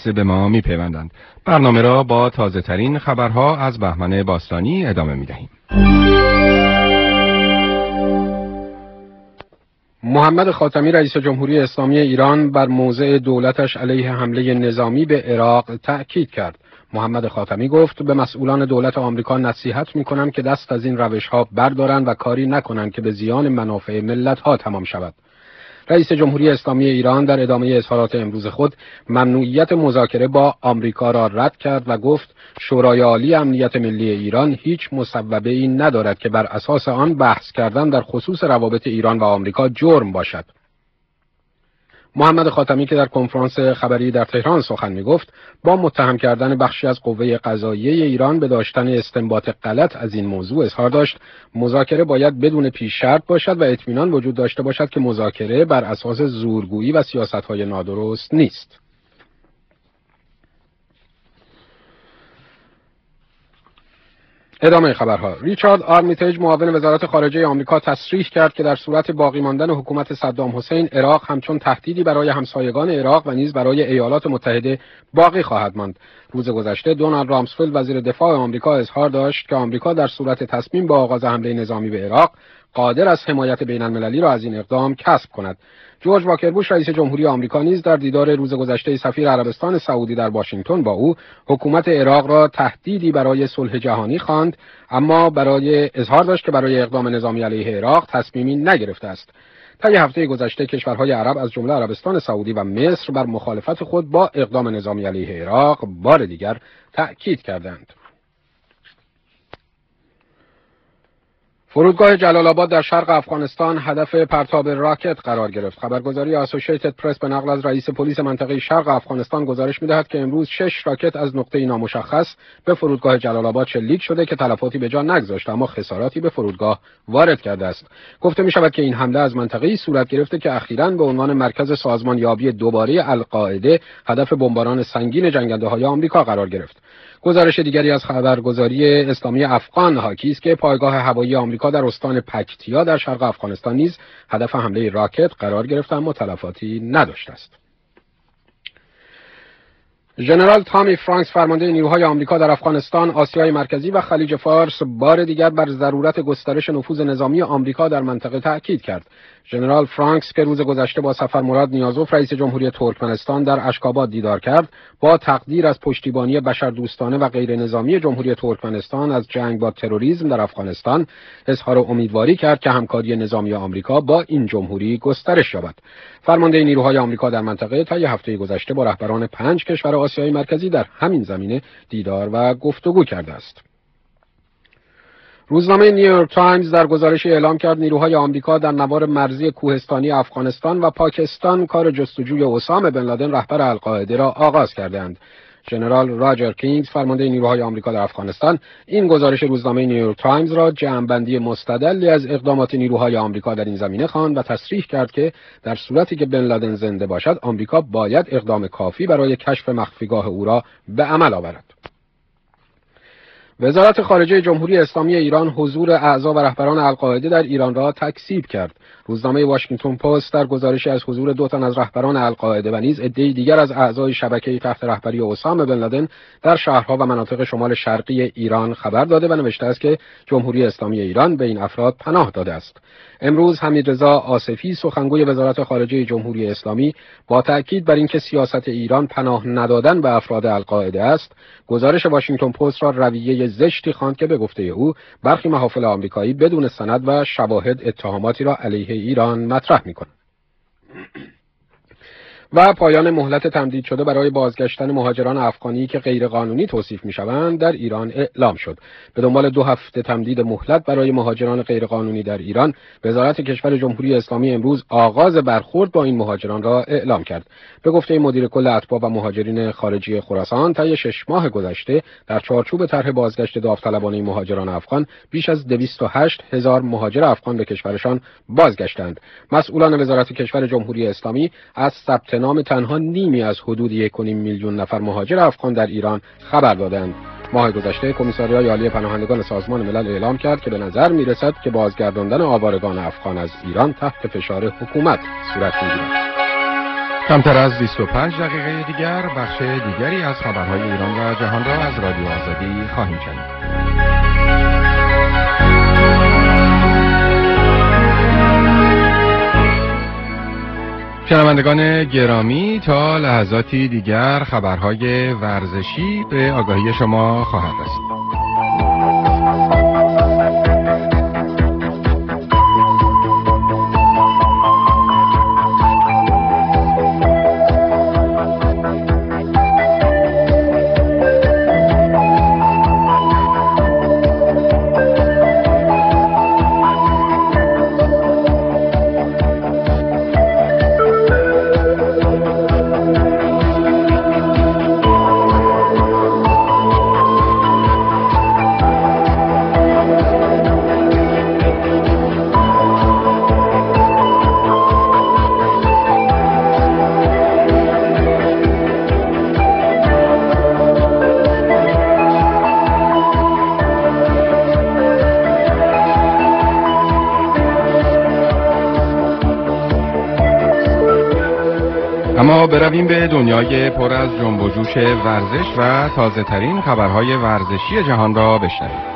لحظه به ما میپیوندند. برنامه را با تازه ترین خبرها از بهمن باستانی ادامه میدهیم. محمد خاتمی رئیس جمهوری اسلامی ایران بر موضع دولتش علیه حمله نظامی به عراق تأکید کرد. محمد خاتمی گفت به مسئولان دولت آمریکا نصیحت می‌کنم که دست از این روش‌ها بردارند و کاری نکنند که به زیان منافع ملت‌ها تمام شود. رئیس جمهوری اسلامی ایران در ادامه اظهارات امروز خود ممنوعیت مذاکره با آمریکا را رد کرد و گفت شورای عالی امنیت ملی ایران هیچ مصوبه‌ای ندارد که بر اساس آن بحث کردن در خصوص روابط ایران و آمریکا جرم باشد. محمد خاتمی که در کنفرانس خبری در تهران سخن می‌گفت، با متهم کردن بخشی از قوه قضاییه ایران به داشتن استنباط غلط از این موضوع اظهار داشت مذاکره باید بدون پیش شرط باشد و اطمینان وجود داشته باشد که مذاکره بر اساس زورگویی و سیاست‌های نادرست نیست. ادامه خبرها. ریچارد آرمیتیج معاون وزارت خارجه آمریکا تصریح کرد که در صورت باقی ماندن حکومت صدام حسین، عراق همچون تهدیدی برای همسایگان عراق و نیز برای ایالات متحده باقی خواهد ماند. روز گذشته دونالد رامسفلد وزیر دفاع آمریکا اظهار داشت که آمریکا در صورت تصمیم به آغاز حمله نظامی به عراق قادر است حمایت بین‌المللی را از این اقدام کسب کند. جورج واکر بوش رئیس جمهوری آمریکا نیز در دیدار روز گذشته سفیر عربستان سعودی در واشنگتن با او حکومت عراق را تهدیدی برای صلح جهانی خواند، اما برای اظهار داشت که برای اقدام نظامی علیه عراق تصمیمی نگرفته است. طی هفته گذشته کشورهای عرب از جمله عربستان سعودی و مصر بر مخالفت خود با اقدام نظامی علیه عراق بار دیگر تأکید کردند. فرودگاه جلال آباد در شرق افغانستان هدف پرتاب راکت قرار گرفت. خبرگزاری اسوسییتد پرس به نقل از رئیس پلیس منطقه شرق افغانستان گزارش می‌دهد که امروز 6 راکت از نقطه نامشخص به فرودگاه جلال آباد شلیک شده که تلفاتی به جا نگذاشت اما خساراتی به فرودگاه وارد کرده است. گفته می‌شود که این حمله از منطقه‌ای صورت گرفته که اخیراً به عنوان مرکز سازمان یابی دوباره القاعده هدف بمباران سنگین جنگنده‌های آمریکا قرار گرفت. گزارش دیگری از خبرگزاری اسلامی افغان حاکی است که پایگاه هوایی آمریکا در استان پکتیا در شرق افغانستان نیز هدف حمله راکت قرار گرفت اما تلفاتی نداشته است. ژنرال تامی فرانکس فرمانده نیروهای آمریکا در افغانستان، آسیای مرکزی و خلیج فارس بار دیگر بر ضرورت گسترش نفوذ نظامی آمریکا در منطقه تأکید کرد. ژنرال فرانکس که روز گذشته با سفر مراد نیازوف رئیس جمهوری ترکمنستان در اشکاباد دیدار کرد، با تقدیر از پشتیبانی بشردوستانه و غیر نظامی جمهوری ترکمنستان از جنگ با تروریسم در افغانستان اظهار امیدواری کرد که همکاری نظامی آمریکا با این جمهوری گسترش یابد. فرمانده نیروهای آمریکا در منطقه طی هفته گذشته با رهبران 5 کشور آسیای مرکزی در همین زمینه دیدار و گفتگو کرده است. روزنامه نیویورک تایمز در گزارشی اعلام کرد نیروهای آمریکا در نوار مرزی کوهستانی افغانستان و پاکستان کار جستجوی اسامه بن لادن رهبر القاعده را آغاز کردند. ژنرال راجر کینگز فرمانده نیروهای آمریکا در افغانستان این گزارش روزنامه نیویورک تایمز را جمع‌بندی مستدلی از اقدامات نیروهای آمریکا در این زمینه خواند و تصریح کرد که در صورتی که بن لادن زنده باشد آمریکا باید اقدام کافی برای کشف مخفیگاه او را به عمل آورد. وزارت خارجه جمهوری اسلامی ایران حضور اعضا و رهبران القاعده در ایران را تکذیب کرد. روزنامه واشنگتن پست در گزارشی از حضور 2 تن از رهبران القاعده و نیز عده‌ای دیگر از اعضای شبکه تحت رهبری اسامه بن لادن در شهرها و مناطق شمال شرقی ایران خبر داده و نوشته است که جمهوری اسلامی ایران به این افراد پناه داده است. امروز حمیدرضا آصفی سخنگوی وزارت خارجه جمهوری اسلامی با تأکید بر اینکه سیاست ایران پناه ندادن به افراد القاعده است، گزارش واشنگتن پست را رویه زشتی خواند که به گفته او برخی محافل آمریکایی بدون سند و شواهد اتهاماتی را علیه ایران مطرح می‌کنند. و پایان مهلت تمدید شده برای بازگشتن مهاجران افغانی که غیرقانونی توصیف می‌شوند در ایران اعلام شد. به دنبال 2 هفته تمدید مهلت برای مهاجران غیرقانونی در ایران، وزارت کشور جمهوری اسلامی امروز آغاز برخورد با این مهاجران را اعلام کرد. به گفته مدیر کل اتباع و مهاجرین خارجی خراسان، طی 6 ماه گذشته در چارچوب طرح بازگشت داوطلبانه مهاجران افغان بیش از 208,000 مهاجر افغان به کشورشان بازگشتند. مسئولان وزارت کشور جمهوری اسلامی از ثبت نام تنها نیمی از حدود 1.5 میلیون نفر مهاجر افغان در ایران خبر دادند. ماه گذشته کمیساریای عالی پناهندگان سازمان ملل اعلام کرد که به نظر می‌رسد که بازگرداندن آوارگان افغان از ایران تحت فشار حکومت صورت می‌گیرد. کمتر از 25 دقیقه دیگر بخش دیگری از خبرهای ایران و جهان را از رادیو آزادی خواهیم شنید. شنوندگان گرامی، تا لحظاتی دیگر خبرهای ورزشی به آگاهی شما خواهد رسید. اما برویم به دنیای پر از جنب و جوش ورزش و تازه ترین خبرهای ورزشی جهان را بشنویم.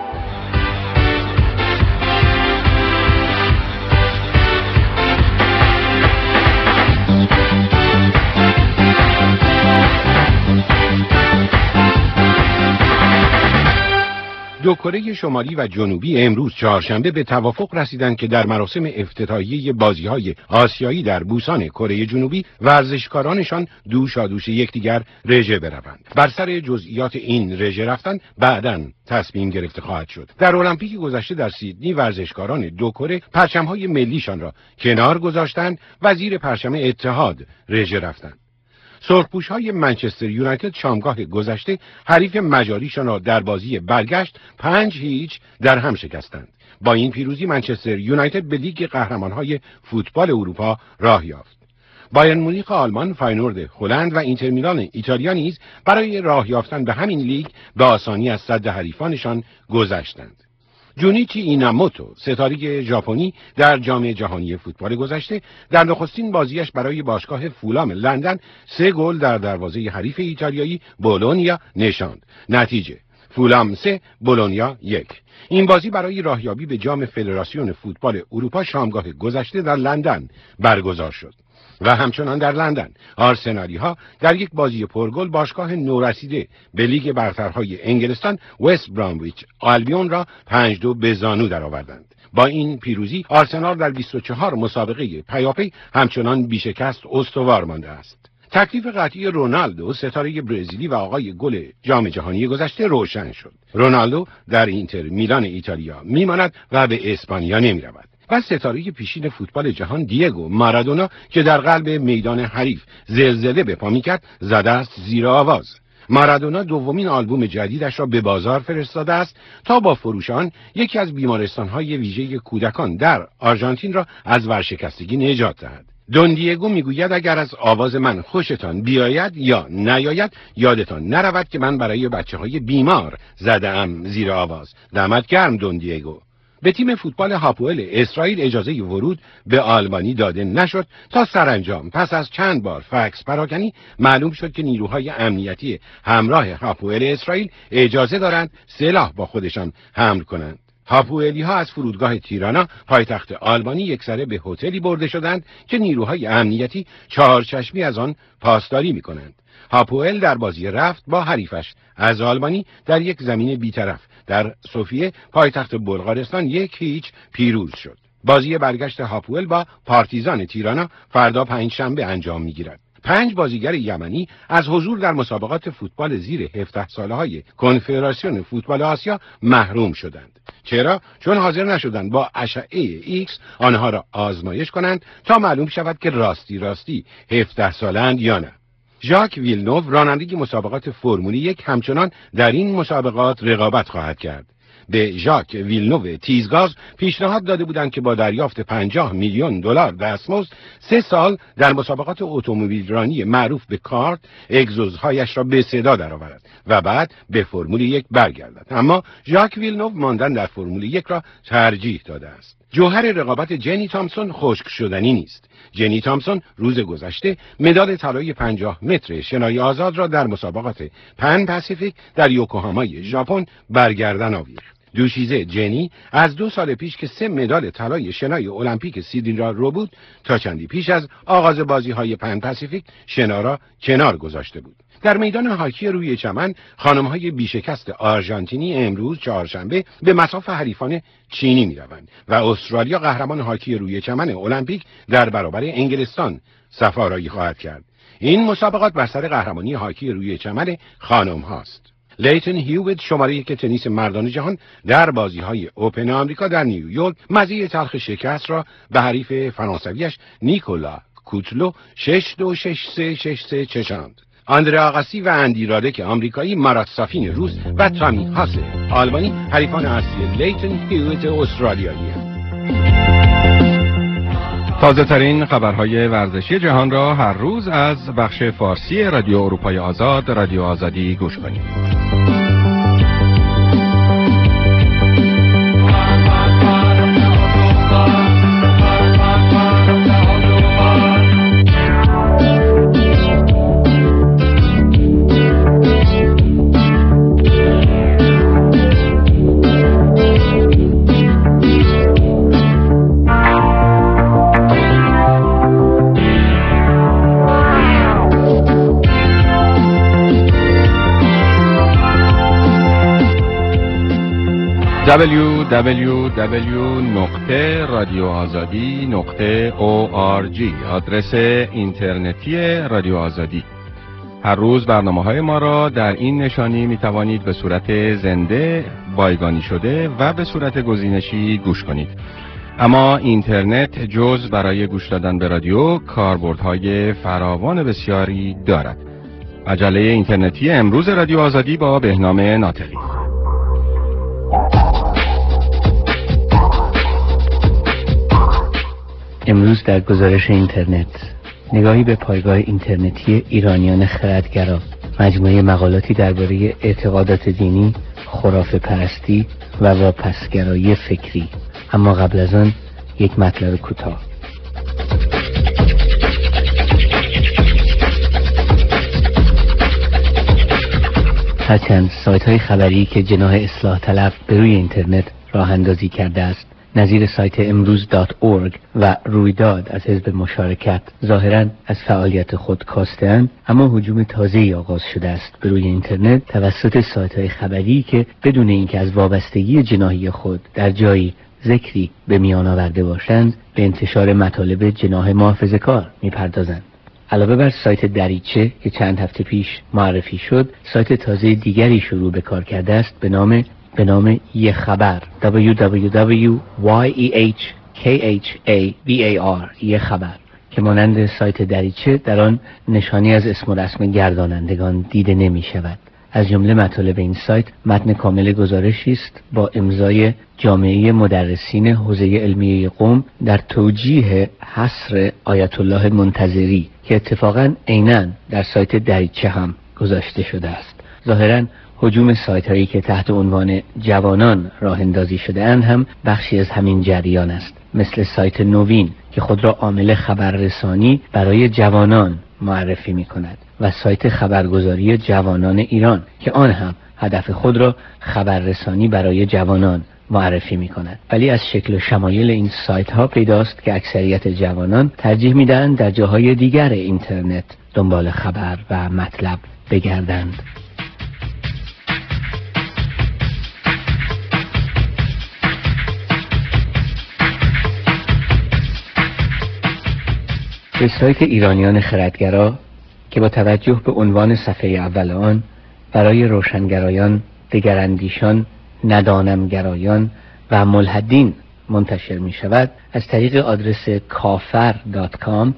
دو کره شمالی و جنوبی امروز چهارشنبه به توافق رسیدند که در مراسم افتتاحیه بازی‌های آسیایی در بوسان کره جنوبی ورزشکارانشان دوشادوش یکدیگر رژه بروند. بر سر جزئیات این رژه رفتن بعداً تصمیم گرفته خواهد شد. در المپیک گذشته در سیدنی ورزشکاران دو کره پرچم‌های ملیشان را کنار گذاشتند و زیر پرچم اتحاد رژه رفتند. سرخپوش‌های منچستر یونایتد شامگاه گذشته حریف مجاریشان را در بازی برگشت 5-0 در هم شکستند. با این پیروزی منچستر یونایتد به لیگ قهرمان‌های فوتبال اروپا راه یافت. بایرن مونیخ آلمان، فاینورد هلند و اینتر میلان ایتالیا نیز برای راه یافتن به همین لیگ به آسانی از صد حریفانشان گذشتند. جونیچی ایناموتو، ستاره ژاپنی، در جام جهانی فوتبال گذشته در نخستین بازیش برای باشگاه فولام لندن 3 گل در دروازه حریف ایتالیایی بولونیا نشاند. نتیجه: فولام 3 بولونیا 1. این بازی برای راهیابی به جام فدراسیون فوتبال اروپا شامگاه گذشته در لندن برگزار شد. و همچنان در لندن آرسنالی ها در یک بازی پرگل باشگاه نورسیده به لیگ برترهای انگلستان وست برامویچ آلبیون را 5-2 به زانو درآوردند. با این پیروزی آرسنال در 24 مسابقه پیاپی همچنان بیشکست استوار مانده است. تکلیف قطعی رونالدو، ستاره برزیلی و آقای گل جام جهانی گذشته، روشن شد. رونالدو در اینتر میلان ایتالیا میماند و به اسپانیا نمیرود. و ستاره پیشین فوتبال جهان دیگو مارادونا که در قلب میدان حریف زلزله به پا می‌کرد، زده است زیر آواز. مارادونا دومین آلبوم جدیدش را به بازار فرستاده است تا با فروش آن یکی از بیمارستان‌های ویژه کودکان در آرژانتین را از ورشکستگی نجات دهد. دون دیگو میگوید اگر از آواز من خوشتان بیاید یا نیاید، یادتان نرود که من برای بچه‌های بیمار زده‌ام زیر آواز. دمت گرم دون دیگو. به تیم فوتبال هاپوئل اسرائیل اجازه ورود به آلبانی داده نشد تا سرانجام پس از چند بار فکس پراکنی معلوم شد که نیروهای امنیتی همراه هاپوئل اسرائیل اجازه دارند سلاح با خودشان حمل کنند. هاپوئلی ها از فرودگاه تیرانا پایتخت آلبانی یکسره به هتلی برده شدند که نیروهای امنیتی چهارچشمی از آن پاسداری می کنند. هاپوئل در بازی رفت با حریفش از آلبانی در یک زمین بیطرف در سوفیه پایتخت بلغارستان 1-0 پیروز شد. بازی برگشت هاپوئل با پارتیزان تیرانا فردا پنجشنبه انجام می‌گیرد. 5 بازیگر یمنی از حضور در مسابقات فوتبال زیر 17 ساله‌های کنفدراسیون فوتبال آسیا محروم شدند. چرا؟ چون حاضر نشدند با اشعه ایکس آنها را آزمایش کنند تا معلوم شود که راستی 17 سالند یا نه. ژاک ویلنوو، راننده مسابقات فرمول 1، همچنان در این مسابقات رقابت خواهد کرد. به ژاک ویلنوو تیزگاز پیشنهاد داده بودند که با دریافت 50 میلیون دلار دستمزد 3 سال در مسابقات اتومبیل رانی معروف به کارت اگزوزهایش را به صدا درآورد و بعد به فرمول 1 برگردد. اما ژاک ویلنوو ماندن در فرمول 1 را ترجیح داده است. جوهر رقابت جنی تامسون خشک شدنی نیست. جنی تامسون روز گذشته مدال طلای 50 متر شنای آزاد را در مسابقات پن پاسیفیک در یوکوهامای ژاپن برگردن آویخت. دوشیزه جنی از 2 سال پیش که 3 مدال طلای شنای المپیک سیدنی را رو بود، تا چندی پیش از آغاز بازی‌های پن پاسیفیک شنا را کنار گذاشته بود. در میدان هاکی روی چمن خانم‌های بیشکست آرژانتینی امروز چهارشنبه به مصاف حریفان چینی می‌روند و استرالیا قهرمان هاکی روی چمن المپیک در برابر انگلستان صف‌آرایی خواهد کرد. این مسابقات بر سر قهرمانی هاکی روی چمن خانم هاست. لیتن هیویت شماره 1 تنیس مردان جهان در بازی‌های اوپن آمریکا در نیویورک مزه تلخ شکست را به حریف فرانسویش نیکولا کوتلو 6-2 6-3 6-3 چشاند. آندره آقاسی و اندی رادک آمریکایی، مارات سافین روس و تامی هاسل آلمانی حریفان اصلی لیتن هیویت استرالیایی هستند. تازه ترین خبرهای ورزشی جهان را هر روز از بخش فارسی رادیو اروپای آزاد، رادیو آزادی گوش کنید. www.radioazadi.org آدرس اینترنتی رادیو آزادی. هر روز برنامه‌های ما را در این نشانی می‌توانید به صورت زنده، بایگانی شده و به صورت گزینشی گوش کنید. اما اینترنت جز برای گوش دادن به رادیو کاربردهای فراوان بسیاری دارد. مجله اینترنتی امروز رادیو آزادی با بهنام ناطقی. امروز در گزارش اینترنت نگاهی به پایگاه اینترنتی ایرانیان خردگرا، مجموعه مقالاتی درباره اعتقادات دینی، خرافه پرستی و واپسگرایی فکری. اما قبل از آن یک مطلب کوتاه. هرچند سایت های خبری که جناح اصلاح طلب به روی اینترنت راه اندازی کرده است، نظیر سایت امروز.org و رویداد از حزب مشارکت ظاهراً از فعالیت خود کاسته‌اند، اما هجوم تازه‌ای آغاز شده است به روی اینترنت توسط سایت‌های خبری که بدون اینکه از وابستگی جناحی خود در جایی ذکری به میان آورده باشند به انتشار مطالب جناح محافظه‌کار می‌پردازند. علاوه بر سایت دریچه که چند هفته پیش معرفی شد، سایت تازه دیگری شروع به کار کرده است به نام یه خبر www.yehkhabar یه خبر که مانند سایت دریچه در آن نشانی از اسم و رسم گردانندگان دیده نمی شود. از جمله مطالب این سایت متن کامل گزارشی است با امضای جامعه مدرسین حوزه علمیه قم در توجیه حصر آیت الله منتظری که اتفاقاً عیناً در سایت دریچه هم گذاشته شده است. ظاهراً هجوم سایت هایی که تحت عنوان جوانان راه اندازی شده اند هم بخشی از همین جریان است، مثل سایت نوین که خود را عامل خبررسانی برای جوانان معرفی می کند و سایت خبرگزاری جوانان ایران که آن هم هدف خود را خبررسانی برای جوانان معرفی می کند. ولی از شکل و شمایل این سایت ها پیداست که اکثریت جوانان ترجیح می دهند در جاهای دیگر اینترنت دنبال خبر و مطلب بگردند. به سایت ایرانیان خردگرا که با توجه به عنوان صفحه اول آن برای روشنگرایان، دگراندیشان، ندانمگرایان و ملحدین منتشر می شود، از طریق آدرس kafar.com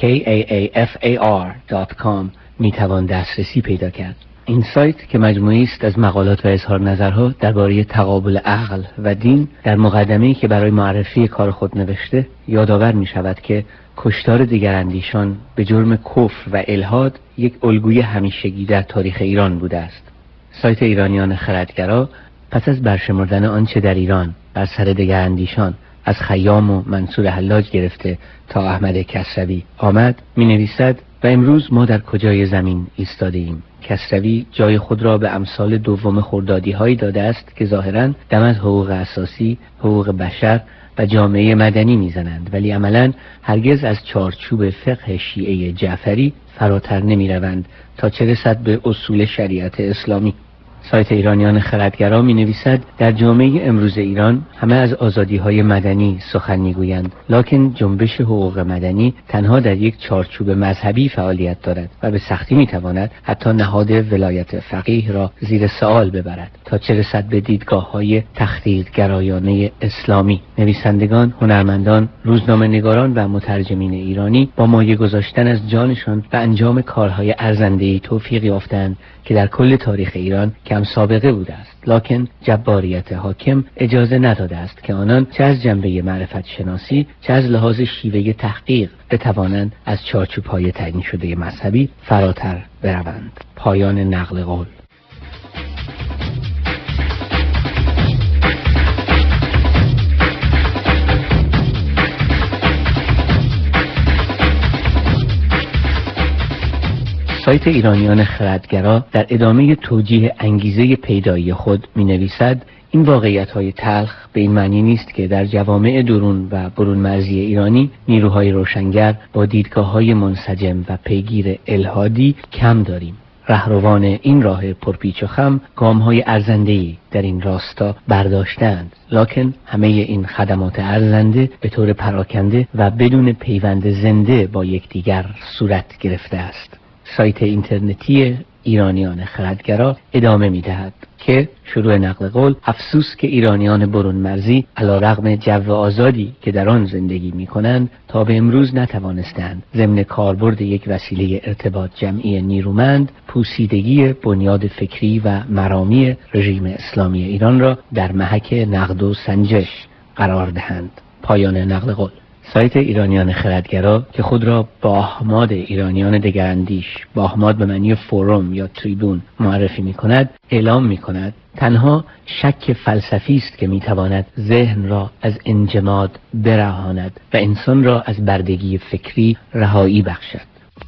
kaafar.com می توان دسترسی پیدا کرد. این سایت که مجموعی است از مقالات و اظهار نظرها درباره تقابل عقل و دین، در مقدمه‌ای که برای معرفی کار خود نوشته یادآور می شود که کشتار دگراندیشان به جرم کفر و الحاد یک الگوی همیشگی در تاریخ ایران بوده است. سایت ایرانیان خردگرا پس از برشمردن آنچه در ایران بر سر دگراندیشان از خیام و منصور حلاج گرفته تا احمد کسروی آمد، می نویسد و امروز ما در کجای زمین ایستاده ایم. کسروی جای خود را به امثال دوم خردادی هایی داده است که ظاهراً دم از حقوق اساسی، حقوق بشر و جامعه مدنی میزنند، ولی عملاً هرگز از چارچوب فقه شیعه جعفری فراتر نمی روند تا چه رسد به اصول شریعت اسلامی. سایت ایرانیان خردگرا می نویسد در جامعه امروز ایران همه از آزادی‌های مدنی سخن می‌گویند، لکن جنبش حقوق مدنی تنها در یک چارچوب مذهبی فعالیت دارد و به سختی می‌تواند حتی نهاد ولایت فقیه را زیر سوال ببرد تا چه رسد به دیدگاه‌های تخدیرگرایانه اسلامی. نویسندگان، هنرمندان، روزنامه‌نگاران و مترجمین ایرانی با مایه گذاشتن از جانشان و انجام کارهای ارزنده‌ای توفیق یافتند که در کل تاریخ ایران کم سابقه بوده است، لکن جباریت حاکم اجازه نداده است که آنان چه از جنبه معرفت شناسی چه از لحاظ شیوه تحقیق بتوانند از چارچوب‌های تعیین شده مذهبی فراتر بروند. پایان نقل قول. سایت ایرانیان خردگرا در ادامه توجیه انگیزه پیدایی خود می نویسد این واقعیت‌های تلخ به این معنی نیست که در جوامع درون و برون مرزی ایرانی نیروهای روشنگر با دیدگاه‌های منسجم و پیگیر الحادی کم داریم. رهروان این راه پرپیچ و خم گام‌های ارزنده‌ای در این راستا برداشتند، لکن همه این خدمات ارزنده به طور پراکنده و بدون پیوند زنده با یکدیگر صورت گرفته است. سایت اینترنتی ایرانیان خردگرا ادامه می‌دهد که شروع نقل قول: افسوس که ایرانیان برون مرزی علیرغم جو آزادی که در آن زندگی می‌کنند تا به امروز نتوانستند ضمن کاربرد یک وسیله ارتباط جمعی نیرومند پوسیدگی بنیاد فکری و مرامی رژیم اسلامی ایران را در محک نقد و سنجش قرار دهند. پایان نقل قول. سایت ایرانیان خردگرا که خود را با احماد ایرانیان دگراندیش، با احماد به معنی فوروم یا تریبون معرفی می کند، اعلام می کند تنها شک فلسفی است که می تواند ذهن را از انجماد برهاند و انسان را از بردگی فکری رهایی بخشد.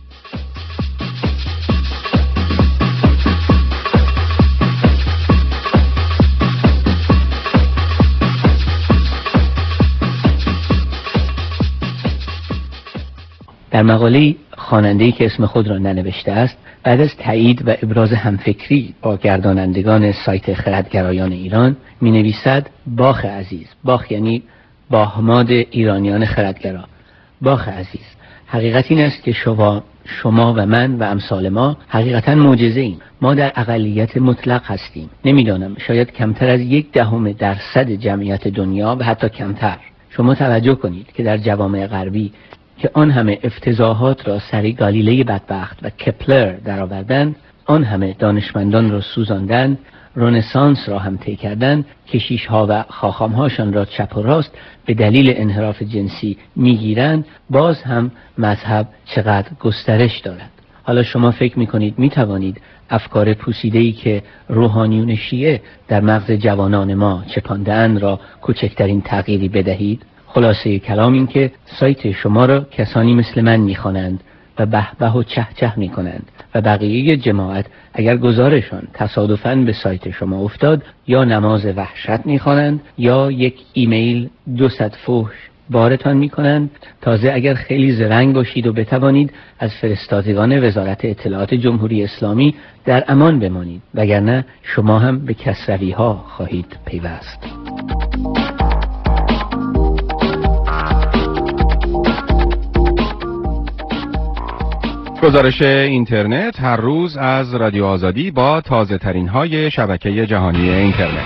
در مقاله خواننده‌ای که اسم خود را ننوشته است، بعد از تایید و ابراز همفکری با گردانندگان سایت خردگرایان ایران می نویسد: باخ عزیز، باخ یعنی باحماد ایرانیان خردگرا، باخ عزیز، حقیقت این است که شما و من و امثال ما حقیقتا معجزه ایم. ما در اقلیت مطلق هستیم. نمیدانم، شاید کمتر از 0.1% جمعیت دنیا و حتی کمتر. شما توجه کنید که در جوامع غربی که آن همه افتضاحات را سر گالیله بدبخت و کپلر درآوردند، آن همه دانشمندان را سوزاندند، رنسانس را هم طی کردند، کشیش‌ها و خاخام‌هاشان را چپ و راست به دلیل انحراف جنسی میگیرند، باز هم مذهب چقدر گسترش دارد. حالا شما فکر می‌کنید می‌توانید افکار پوسیده‌ای که روحانیون شیعه در مغز جوانان ما چپانده‌اند را کوچکترین تغییری بدهید؟ خلاصه کلام این که سایت شما را کسانی مثل من می‌خوانند و به به و چه چه می‌کنند و بقیه جماعت اگر گزارشان تصادفاً به سایت شما افتاد یا نماز وحشت می‌خوانند یا یک ایمیل 200 فحش بارتان می‌کنند. تازه اگر خیلی زرنگ باشید و بتوانید از فرستادگان وزارت اطلاعات جمهوری اسلامی در امان بمانید، وگرنه شما هم به کسروی‌ها خواهید پیوست. گزارش اینترنت هر روز از رادیو آزادی با تازه ترین های شبکه جهانی اینترنت.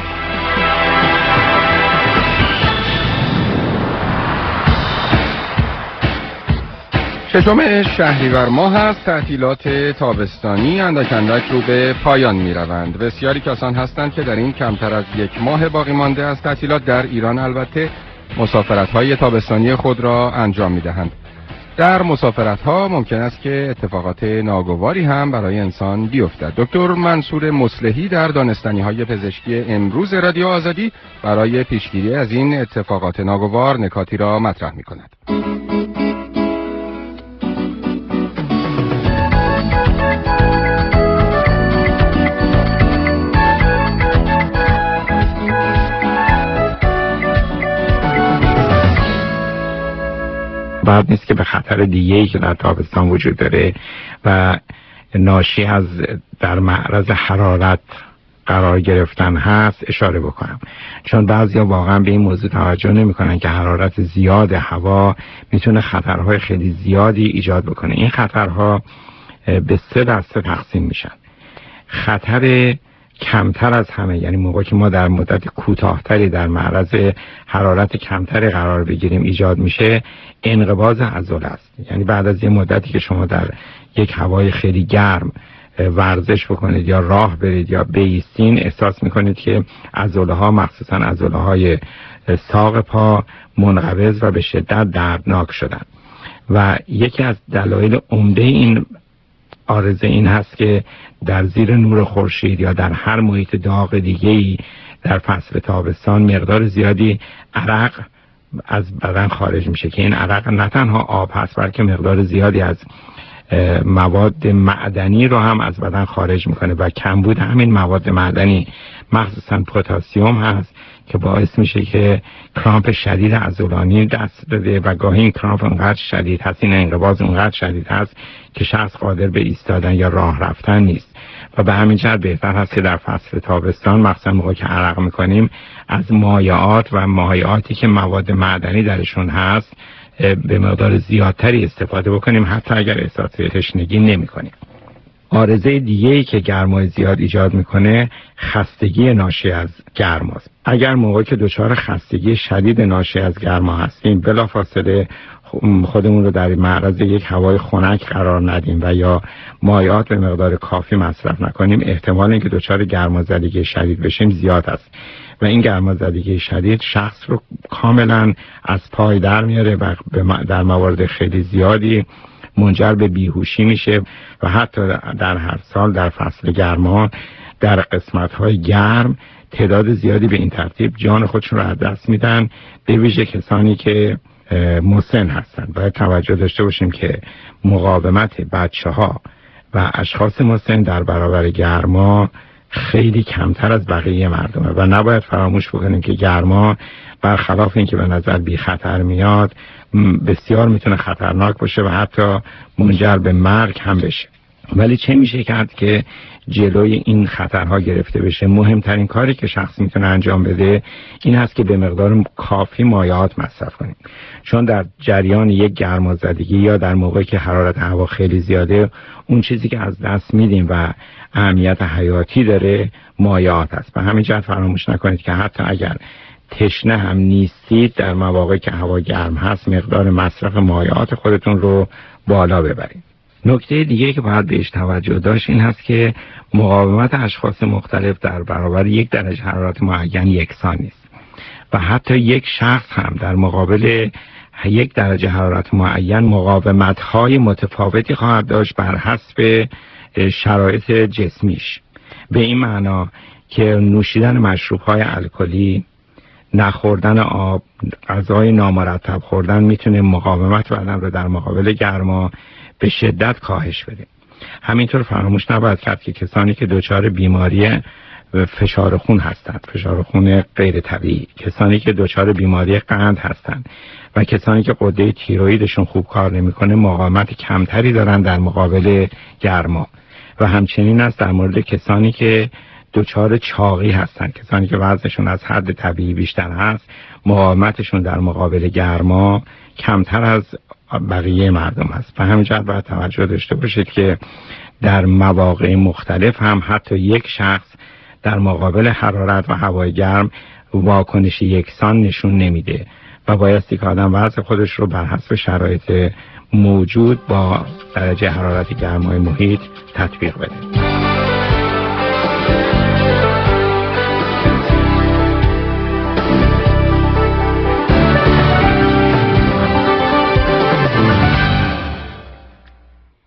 ششم شهریور ماه است. تعطیلات تابستانی اندک اندک رو به پایان می روند. بسیاری کسان هستند که در این کمتر از یک ماه باقی مانده از تعطیلات در ایران البته مسافرت های تابستانی خود را انجام می دهند. در مسافرت‌ها ممکن است که اتفاقات ناگواری هم برای انسان بیفتد. دکتر منصور مصلحی در دانستنی‌های پزشکی امروز رادیو آزادی برای پیشگیری از این اتفاقات ناگوار نکاتی را مطرح می‌کند. بعد نیست که به خطر دیگه‌ای که در تابستان وجود داره و ناشی از در معرض حرارت قرار گرفتن هست اشاره بکنم، چون بعضیا واقعا به این موضوع توجه نمی‌کنن که حرارت زیاد هوا میتونه خطرهای خیلی زیادی ایجاد بکنه. این خطرها به 3 دسته تقسیم میشن. خطر کمتر از همه، یعنی موقعی که ما در مدت کوتاه‌تری در معرض حرارت کمتری قرار بگیریم ایجاد میشه، انقباض عضله است. یعنی بعد از یه مدتی که شما در یک هوای خیلی گرم ورزش بکنید یا راه برید یا بایستین، احساس میکنید که عضله‌ها مخصوصا عضله‌های ساق پا منقبض و به شدت دردناک شدن. و یکی از دلایل عمده این عارضه این هست که در زیر نور خورشید یا در هر محیط داغ دیگه‌ای در فصل تابستان مقدار زیادی عرق از بدن خارج میشه که این عرق نه تنها آب هست بلکه مقدار زیادی از مواد معدنی رو هم از بدن خارج میکنه و کمبود همین مواد معدنی مخصوصا پتاسیم هست که باعث میشه که کرامپ شدید عضلانی دست بده و گاهی این کرامپ اونقدر شدید هست، این انقباض اونقدر شدید هست که شخص قادر به ایستادن یا راه رفتن نیست. و به همین جهت بهتر هست که در فصل تابستان مخصوصا موقعی که عرق میکنیم از مایعات و مایعاتی که مواد معدنی درشون هست به مقدار زیادتری استفاده بکنیم، حتی اگر احساس تشنگی نمی کنیم. عارضه دیگه‌ای که گرمای زیاد ایجاد میکنه خستگی ناشی از گرماست. اگر موقعی که دچار خستگی شدید ناشی از گرما هستیم بلافاصله خودمون رو در معرض یک هوای خنک قرار ندیم و یا مایعات به مقدار کافی مصرف نکنیم، احتمال اینکه دچار گرمازدگی شدید بشیم زیاد است و این گرمازدگی شدید شخص رو کاملا از پای در میاره و در موارد خیلی زیادی منجر به بیهوشی میشه و حتی در هر سال در فصل گرما در قسمت‌های گرم تعداد زیادی به این ترتیب جان خودشون رو از دست میدن، به ویژه کسانی که مسن هستن. باید توجه داشته باشیم که مقاومت بچه‌ها و اشخاص مسن در برابر گرما خیلی کمتر از بقیه مردمه و نباید فراموش بکنیم که گرما برخلاف اینکه به نظر بی خطر میاد بسیار میتونه خطرناک باشه و حتی منجر به مرگ هم بشه. ولی چه میشه کرد که جلوی این خطرها گرفته بشه؟ مهمترین کاری که شخص میتونه انجام بده این هست که به مقدار کافی مایعات مصرف کنیم، چون در جریان یک گرمازدگی یا در موقعی که حرارت هوا خیلی زیاده اون چیزی که از دست میدیم و اهمیت حیاتی داره مایعات است. به همین جهت فراموش نکنید که حتی اگر تشنه هم نیستید در مواقعی که هوا گرم هست مقدار مصرف مایعات خودتون رو بالا ببرید. نکته دیگه که باید بهش توجه داشت این هست که مقاومت اشخاص مختلف در برابر یک درجه حرارت معین یکسان نیست و حتی یک شخص هم در مقابل یک درجه حرارت معین مقاومت‌های متفاوتی خواهد داشت بر حسب شرایط جسمیش. به این معنا که نوشیدن مشروب‌های الکلی، نخوردن آب، غذای نامرتب خوردن میتونه مقاومت بدن رو در مقابل گرما به شدت کاهش بده. همینطور فراموش نباید کرد که کسانی که دچار بیماری فشار خون هستند، فشار خون غیر طبیعی، کسانی که دچار بیماری قند هستند و کسانی که غده تیروئیدشون خوب کار نمیکنه مقاومت کمتری دارن در مقابل گرما. و همچنین است در مورد کسانی که دچار چاقی هستند، کسانی که وزنشون از حد طبیعی بیشتر هست مقاومتشون در مقابل گرما کمتر از بقیه مردم هست. به همین جهت باید توجه داشته باشید که در مواقع مختلف هم حتی یک شخص در مقابل حرارت و هوای گرم واکنش یکسان نشون نمیده و بایستی که آدم وضع خودش رو بر حسب شرایط موجود با درجه حرارت گرمای محیط تطبیق بده.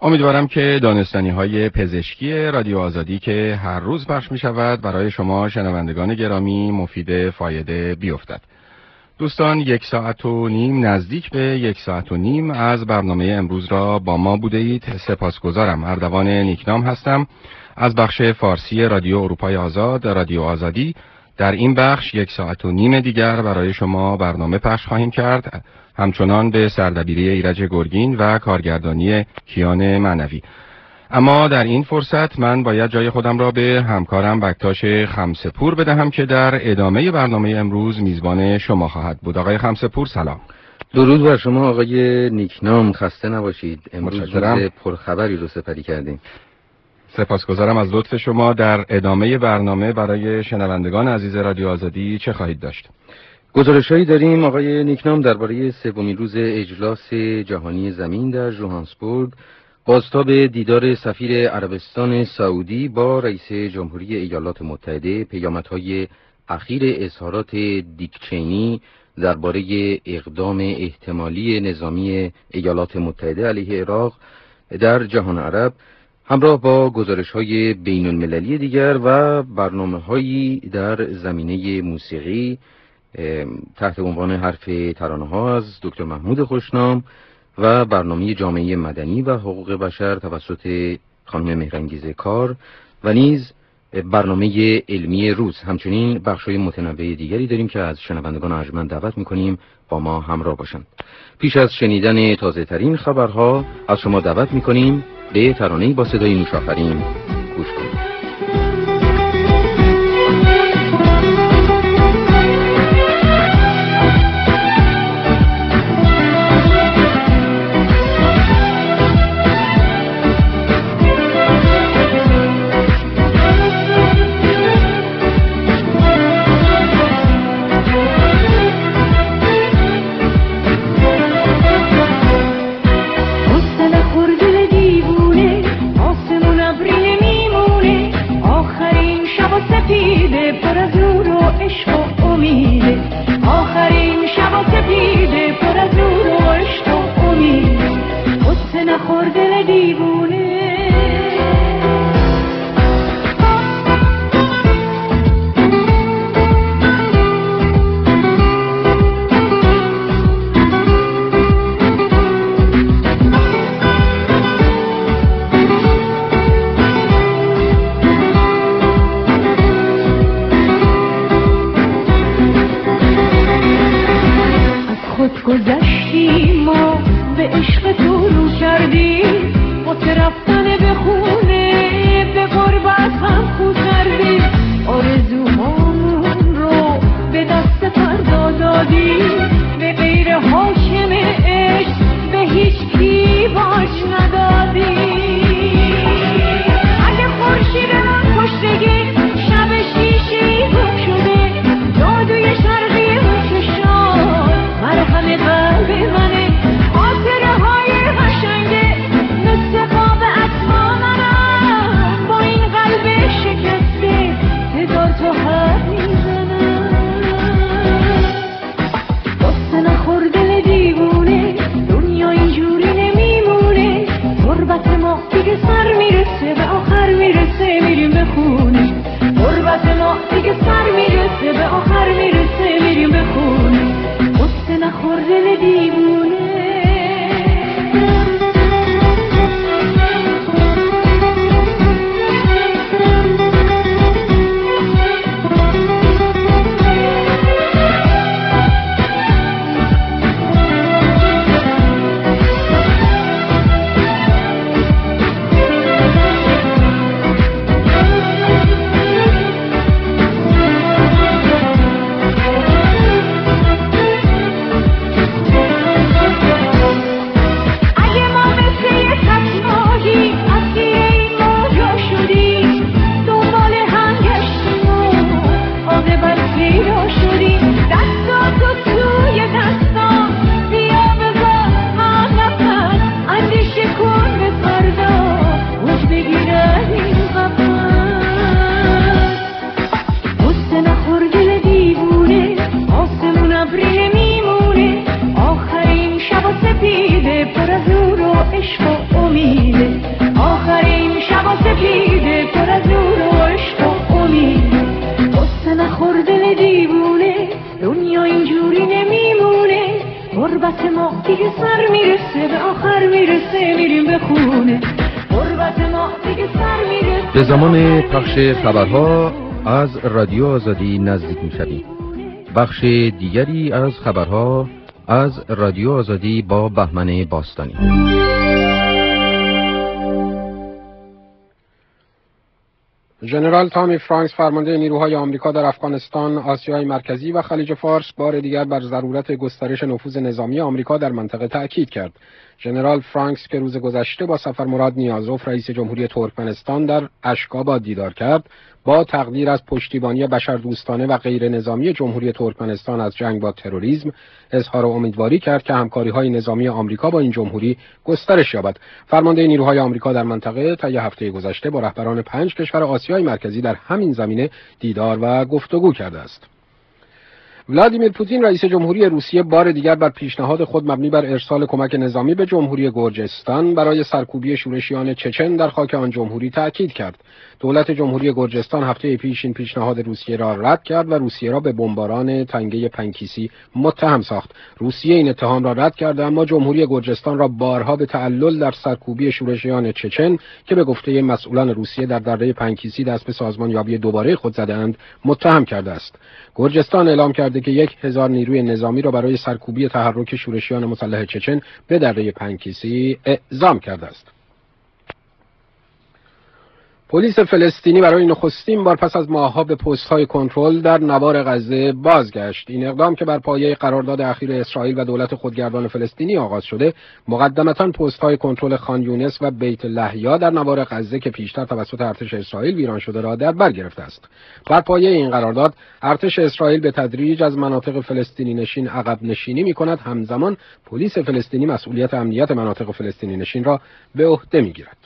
امیدوارم که دانستنی‌های پزشکی رادیو آزادی که هر روز پخش می‌شود برای شما شنوندگان گرامی مفید فایده بیفتد. دوستان، 1 ساعت و نیم نزدیک به 1 ساعت و نیم از برنامه امروز را با ما بوده اید. سپاسگزارم. اردوان نیکنام هستم از بخش فارسی رادیو اروپای آزاد، رادیو آزادی. در این بخش 1 ساعت و نیم دیگر برای شما برنامه پخش خواهیم کرد، همچنان به سردبیری ایرج گرگین و کارگردانی کیان معنوی. اما در این فرصت من باید جای خودم را به همکارم بکتاش خمسه‌پور بدهم که در ادامه برنامه امروز میزبان شما خواهد بود. آقای خمسه‌پور سلام. درود بر شما آقای نیکنام، خسته نباشید. امروز متشکرم. پرخبری رو سپری کردیم. سپاسگزارم از لطف شما. در ادامه برنامه برای شنوندگان عزیز رادیو آزادی چه خواهید داشت؟ گزارش‌هایی داریم آقای نیکنام درباره سومین روز اجلاس جهانی زمین در ژوهانسبورگ، بازتاب دیدار سفیر عربستان سعودی با رئیس جمهوری ایالات متحده، پیامدهای اخیر اظهارات دیک چینی درباره اقدام احتمالی نظامی ایالات متحده علیه عراق در جهان عرب، همراه با گزارش‌های بین‌المللی دیگر و برنامه‌هایی در زمینه موسیقی تحت عنوان حرف ترانه‌ها از دکتر محمود خوشنام و برنامه جامعه مدنی و حقوق بشر توسط خانم مهرانگیز کار و نیز برنامه علمی روز. همچنین بخش‌های متنوع دیگری داریم که از شنوندگان ارجمند دعوت می‌کنیم با ما همراه باشند. پیش از شنیدن تازه‌ترین خبرها از شما دعوت می‌کنیم به ترانه‌ای با صدای نوش‌آفرین گوش کنید. دیگه سر میرسه به آخر میرسه میریم به خونه غربت ما دیگه سر میرسه. به زمان پخش خبرها از رادیو آزادی نزدیک میشویم. بخش دیگری از خبرها از رادیو آزادی با بهمن باستانی. ژنرال تامی فرانکس فرمانده نیروهای آمریکا در افغانستان، آسیای مرکزی و خلیج فارس بار دیگر بر ضرورت گسترش نفوذ نظامی آمریکا در منطقه تأکید کرد. ژنرال فرانکس که روز گذشته با سفرمراد نیازوف رئیس جمهوری ترکمنستان در اشکاباد دیدار کرد، با تقدیر از پشتیبانی بشردوستانه و غیر نظامی جمهوری ترکمنستان از جنگ با تروریسم اظهار امیدواری کرد که همکاری‌های نظامی آمریکا با این جمهوری گسترش یابد. فرمانده نیروهای آمریکا در منطقه طی هفته گذشته با رهبران 5 کشور آسیای مرکزی در همین زمینه دیدار و گفتگو کرده است. ولادیمیر پوتین رئیس جمهوری روسیه بار دیگر بر پیشنهاد خود مبنی بر ارسال کمک نظامی به جمهوری گرجستان برای سرکوبی شورشیان چچن در خاک آن جمهوری تأکید کرد. دولت جمهوری گرجستان هفته پیش این پیشنهاد روسیه را رد کرد و روسیه را به بمباران تنگه پنکیسی متهم ساخت. روسیه این اتهام را رد کرد، اما جمهوری گرجستان را بارها به تعلل در سرکوبی شورشیان چچن که به گفته مسئولان روسیه در دره پنکیسی دست به سازمانیابی دوباره خود زدند متهم کرده است. گرجستان اعلام کرده که 1000 نیروی نظامی را برای سرکوبی تحرک شورشیان مسلح چچن به دره پنکیسی اعزام کرده است. پلیس فلسطینی برای نخستین بار پس از ماه‌ها به پست‌های کنترل در نوار غزه بازگشت. این اقدام که بر پایه قرارداد اخیر اسرائیل و دولت خودگردان فلسطینی آغاز شده، مقدمتاً پست‌های کنترل خان یونس و بیت لحیا در نوار غزه که پیشتر توسط ارتش اسرائیل ویران شده را در بر گرفته است. بر پایه این قرارداد، ارتش اسرائیل به تدریج از مناطق فلسطینی نشین عقب نشینی می‌کند، همزمان پلیس فلسطینی مسئولیت امنیت مناطق فلسطینی نشین را به عهده می‌گیرد.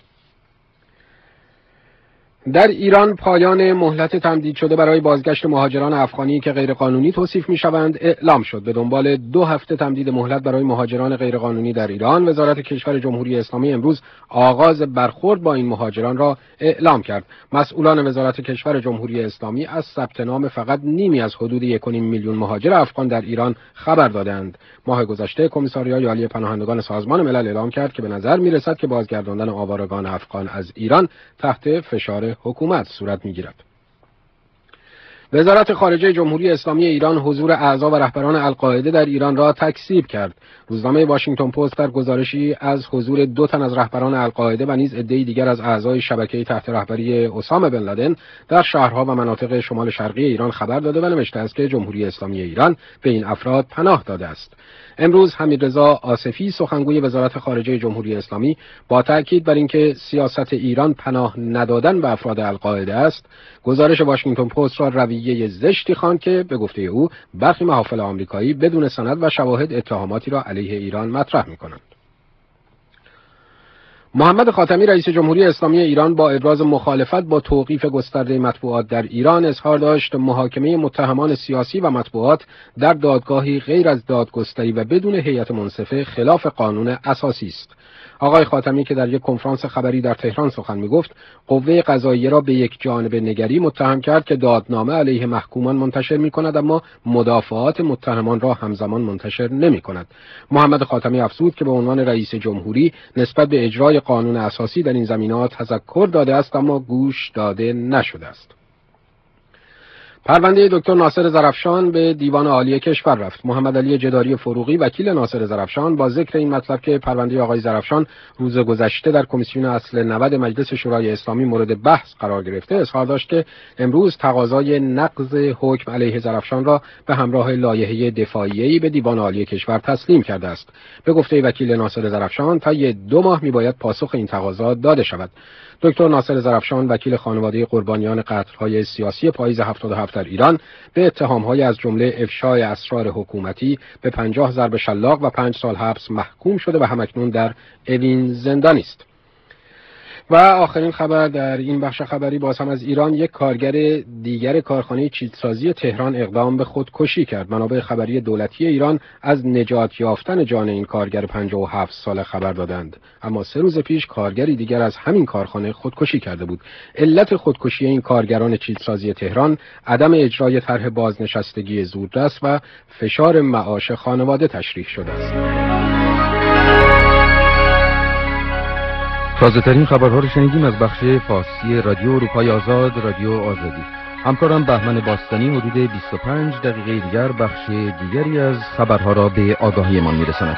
در ایران پایان مهلت تمدید شده برای بازگشت مهاجران افغانی که غیرقانونی توصیف می‌شوند اعلام شد. به دنبال 2 هفته تمدید مهلت برای مهاجران غیرقانونی در ایران، وزارت کشور جمهوری اسلامی امروز آغاز برخورد با این مهاجران را اعلام کرد. مسئولان وزارت کشور جمهوری اسلامی از ثبت نام فقط نیمی از حدود 1.5 میلیون مهاجر افغان در ایران خبر دادند. ماه گذشته کمیساریای عالی پناهندگان سازمان ملل اعلام کرد که به نظر می‌رسد که بازگرداندن آوارگان افغان از ایران تحت فشار حکومت صورت می‌گیرد. وزارت خارجه جمهوری اسلامی ایران حضور اعضا و رهبران القاعده در ایران را تکذیب کرد. روزنامه واشنگتن پست در گزارشی از حضور 2 تن از رهبران القاعده و نیز عده‌ای دیگر از اعضای شبکه تحت رهبری اسامه بن لادن در شهرها و مناطق شمال شرقی ایران خبر داده و نوشته است که جمهوری اسلامی ایران به این افراد پناه داده است. امروز حمیدرضا آصفی سخنگوی وزارت خارجه جمهوری اسلامی با تاکید بر اینکه سیاست ایران پناه ندادن به افراد القاعده است، گزارش واشنگتن پست را رویه زشتی خواند که به گفته او برخی محافل آمریکایی بدون سند و شواهد اتهاماتی را علیه ایران مطرح می‌کنند. محمد خاتمی رئیس جمهوری اسلامی ایران با ابراز مخالفت با توقیف گسترده مطبوعات در ایران اظهار داشت محاکمه متهمان سیاسی و مطبوعات در دادگاهی غیر از دادگستری و بدون هیئت منصفه خلاف قانون اساسی است. آقای خاتمی که در یک کنفرانس خبری در تهران سخن می‌گفت، قوه قضاییه را به یک جانب نگری متهم کرد که دادنامه علیه محکومان منتشر می‌کند اما مدافعات متهمان را همزمان منتشر نمی‌کند. محمد خاتمی افزود که به عنوان رئیس جمهوری نسبت به اجرای قانون اساسی در این زمینه‌ها تذکر داده است اما گوش داده نشده است. پرونده دکتر ناصر زرافشان به دیوان عالی کشور رفت. محمد علی جداری فروغی وکیل ناصر زرافشان با ذکر این مطلب که پرونده آقای زرافشان روز گذشته در کمیسیون اصل 90 مجلس شورای اسلامی مورد بحث قرار گرفته، اظهار داشت که امروز تقاضای نقض حکم علیه زرافشان را به همراه لایحه دفاعیه‌ای به دیوان عالی کشور تسلیم کرده است. به گفته وکیل ناصر زرافشان طی 2 ماه میباید پاسخ این تقاضا داده شود. دکتر ناصر زرافشان وکیل خانواده قربانیان قتل‌های سیاسی پاییز 77 در ایران به اتهام‌های از جمله افشای اسرار حکومتی به 50 ضرب شلاق و 5 سال حبس محکوم شده و همکنون در اوین زندانی است. و آخرین خبر در این بخش خبری باز هم از ایران، یک کارگر دیگر کارخانه چیزسازی تهران اقدام به خودکشی کرد. منابع خبری دولتی ایران از نجات یافتن جان این کارگر 57 ساله خبر دادند، اما 3 روز پیش کارگری دیگر از همین کارخانه خودکشی کرده بود. علت خودکشی این کارگران چیزسازی تهران عدم اجرای طرح بازنشستگی زودرس و فشار معاش خانواده تشریح شده است. تازه‌ترین خبرها رو شنیدیم از بخش فارسی رادیو اروپای آزاد، رادیو آزادی. همکارم بهمن باستانی حدود 25 دقیقه دیگر بخش دیگری از خبرها را به آگاهیمان میرساند.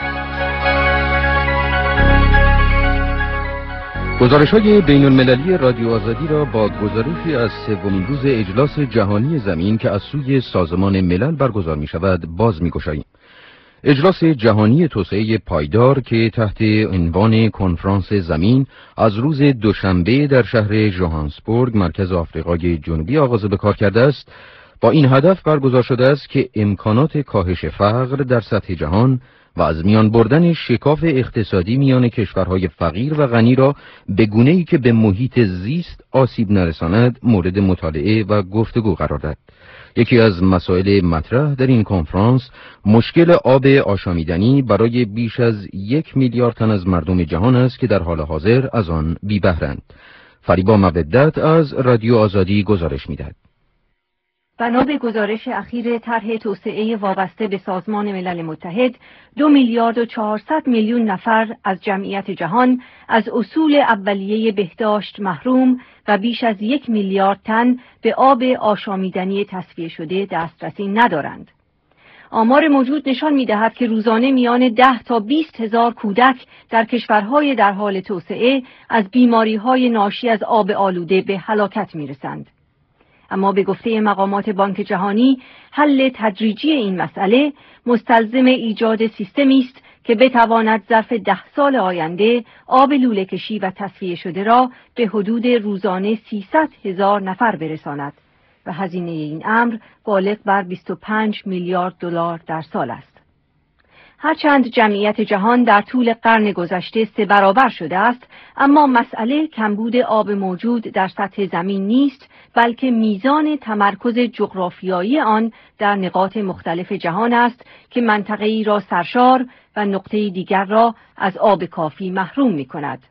گزارش‌های بین‌المللی رادیو آزادی را با گزارشی از سومین روز اجلاس جهانی زمین که از سوی سازمان ملل برگزار می‌شود باز می‌گشاییم. اجلاس جهانی توسعه پایدار که تحت عنوان کنفرانس زمین از روز دوشنبه در شهر ژوهانسبورگ مرکز آفریقای جنوبی آغاز به کار کرده است، با این هدف برگزار شده است که امکانات کاهش فقر در سطح جهان و از میان بردن شکاف اقتصادی میان کشورهای فقیر و غنی را به گونه‌ای که به محیط زیست آسیب نرساند مورد مطالعه و گفتگو قرار دهد. یکی از مسائل مطرح در این کنفرانس مشکل آب آشامیدنی برای بیش از 1 میلیارد تن از مردم جهان است که در حال حاضر از آن بی بهره‌اند. فریبا مودت از رادیو آزادی گزارش می‌دهد. بنا به گزارش اخیر طرح توسعه وابسته به سازمان ملل متحد، 2 میلیارد و 400 میلیون نفر از جمعیت جهان از اصول اولیه بهداشت محروم و بیش از 1 میلیارد تن به آب آشامیدنی تصفیه شده دسترسی ندارند. آمار موجود نشان می‌دهد که روزانه میان 10 تا 20 هزار کودک در کشورهای در حال توسعه از بیماری‌های ناشی از آب آلوده به هلاکت می‌رسند. اما به گفته مقامات بانک جهانی، حل تدریجی این مسئله مستلزم ایجاد سیستمی است که بتواند ظرف 10 سال آینده آب لوله کشی و تصفیه شده را به حدود روزانه 300 هزار نفر برساند و هزینه این امر بالغ بر 25 میلیارد دلار در سال است. هرچند جمعیت جهان در طول قرن گذشته 3 برابر شده است، اما مسئله کمبود آب موجود در سطح زمین نیست، بلکه میزان تمرکز جغرافیایی آن در نقاط مختلف جهان است که منطقه‌ای را سرشار و نقطه دیگر را از آب کافی محروم می‌کند.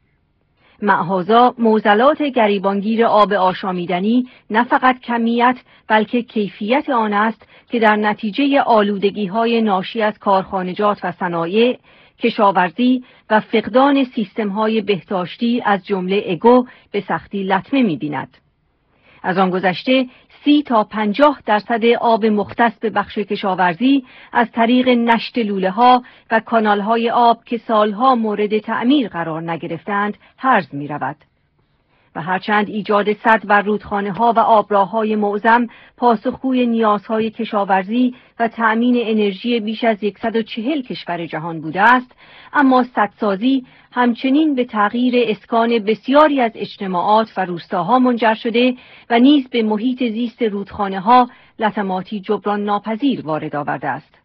معهازا معضلات گریبانگیر آب آشامیدنی نه فقط کمیت بلکه کیفیت آن است که در نتیجه آلودگی‌های ناشی از کارخانجات و صنایع، کشاورزی و فقدان سیستم‌های بهداشتی از جمله اگو به سختی لطمه می‌بیند. از آن گذشته 30 تا 50% آب مختص به بخش کشاورزی از طریق نشت لوله‌ها و کانال‌های آب که سالها مورد تعمیر قرار نگرفتند هرز می‌رود. و هرچند ایجاد سد بر رودخانه‌ها و آبراه‌های معظم پاسخگوی نیازهای کشاورزی و تأمین انرژی بیش از 140 کشور جهان بوده است، اما سدسازی همچنین به تغییر اسکان بسیاری از اجتماعات و روستاها منجر شده و نیز به محیط زیست رودخانه‌ها لطماتی جبران ناپذیر وارد آورده است.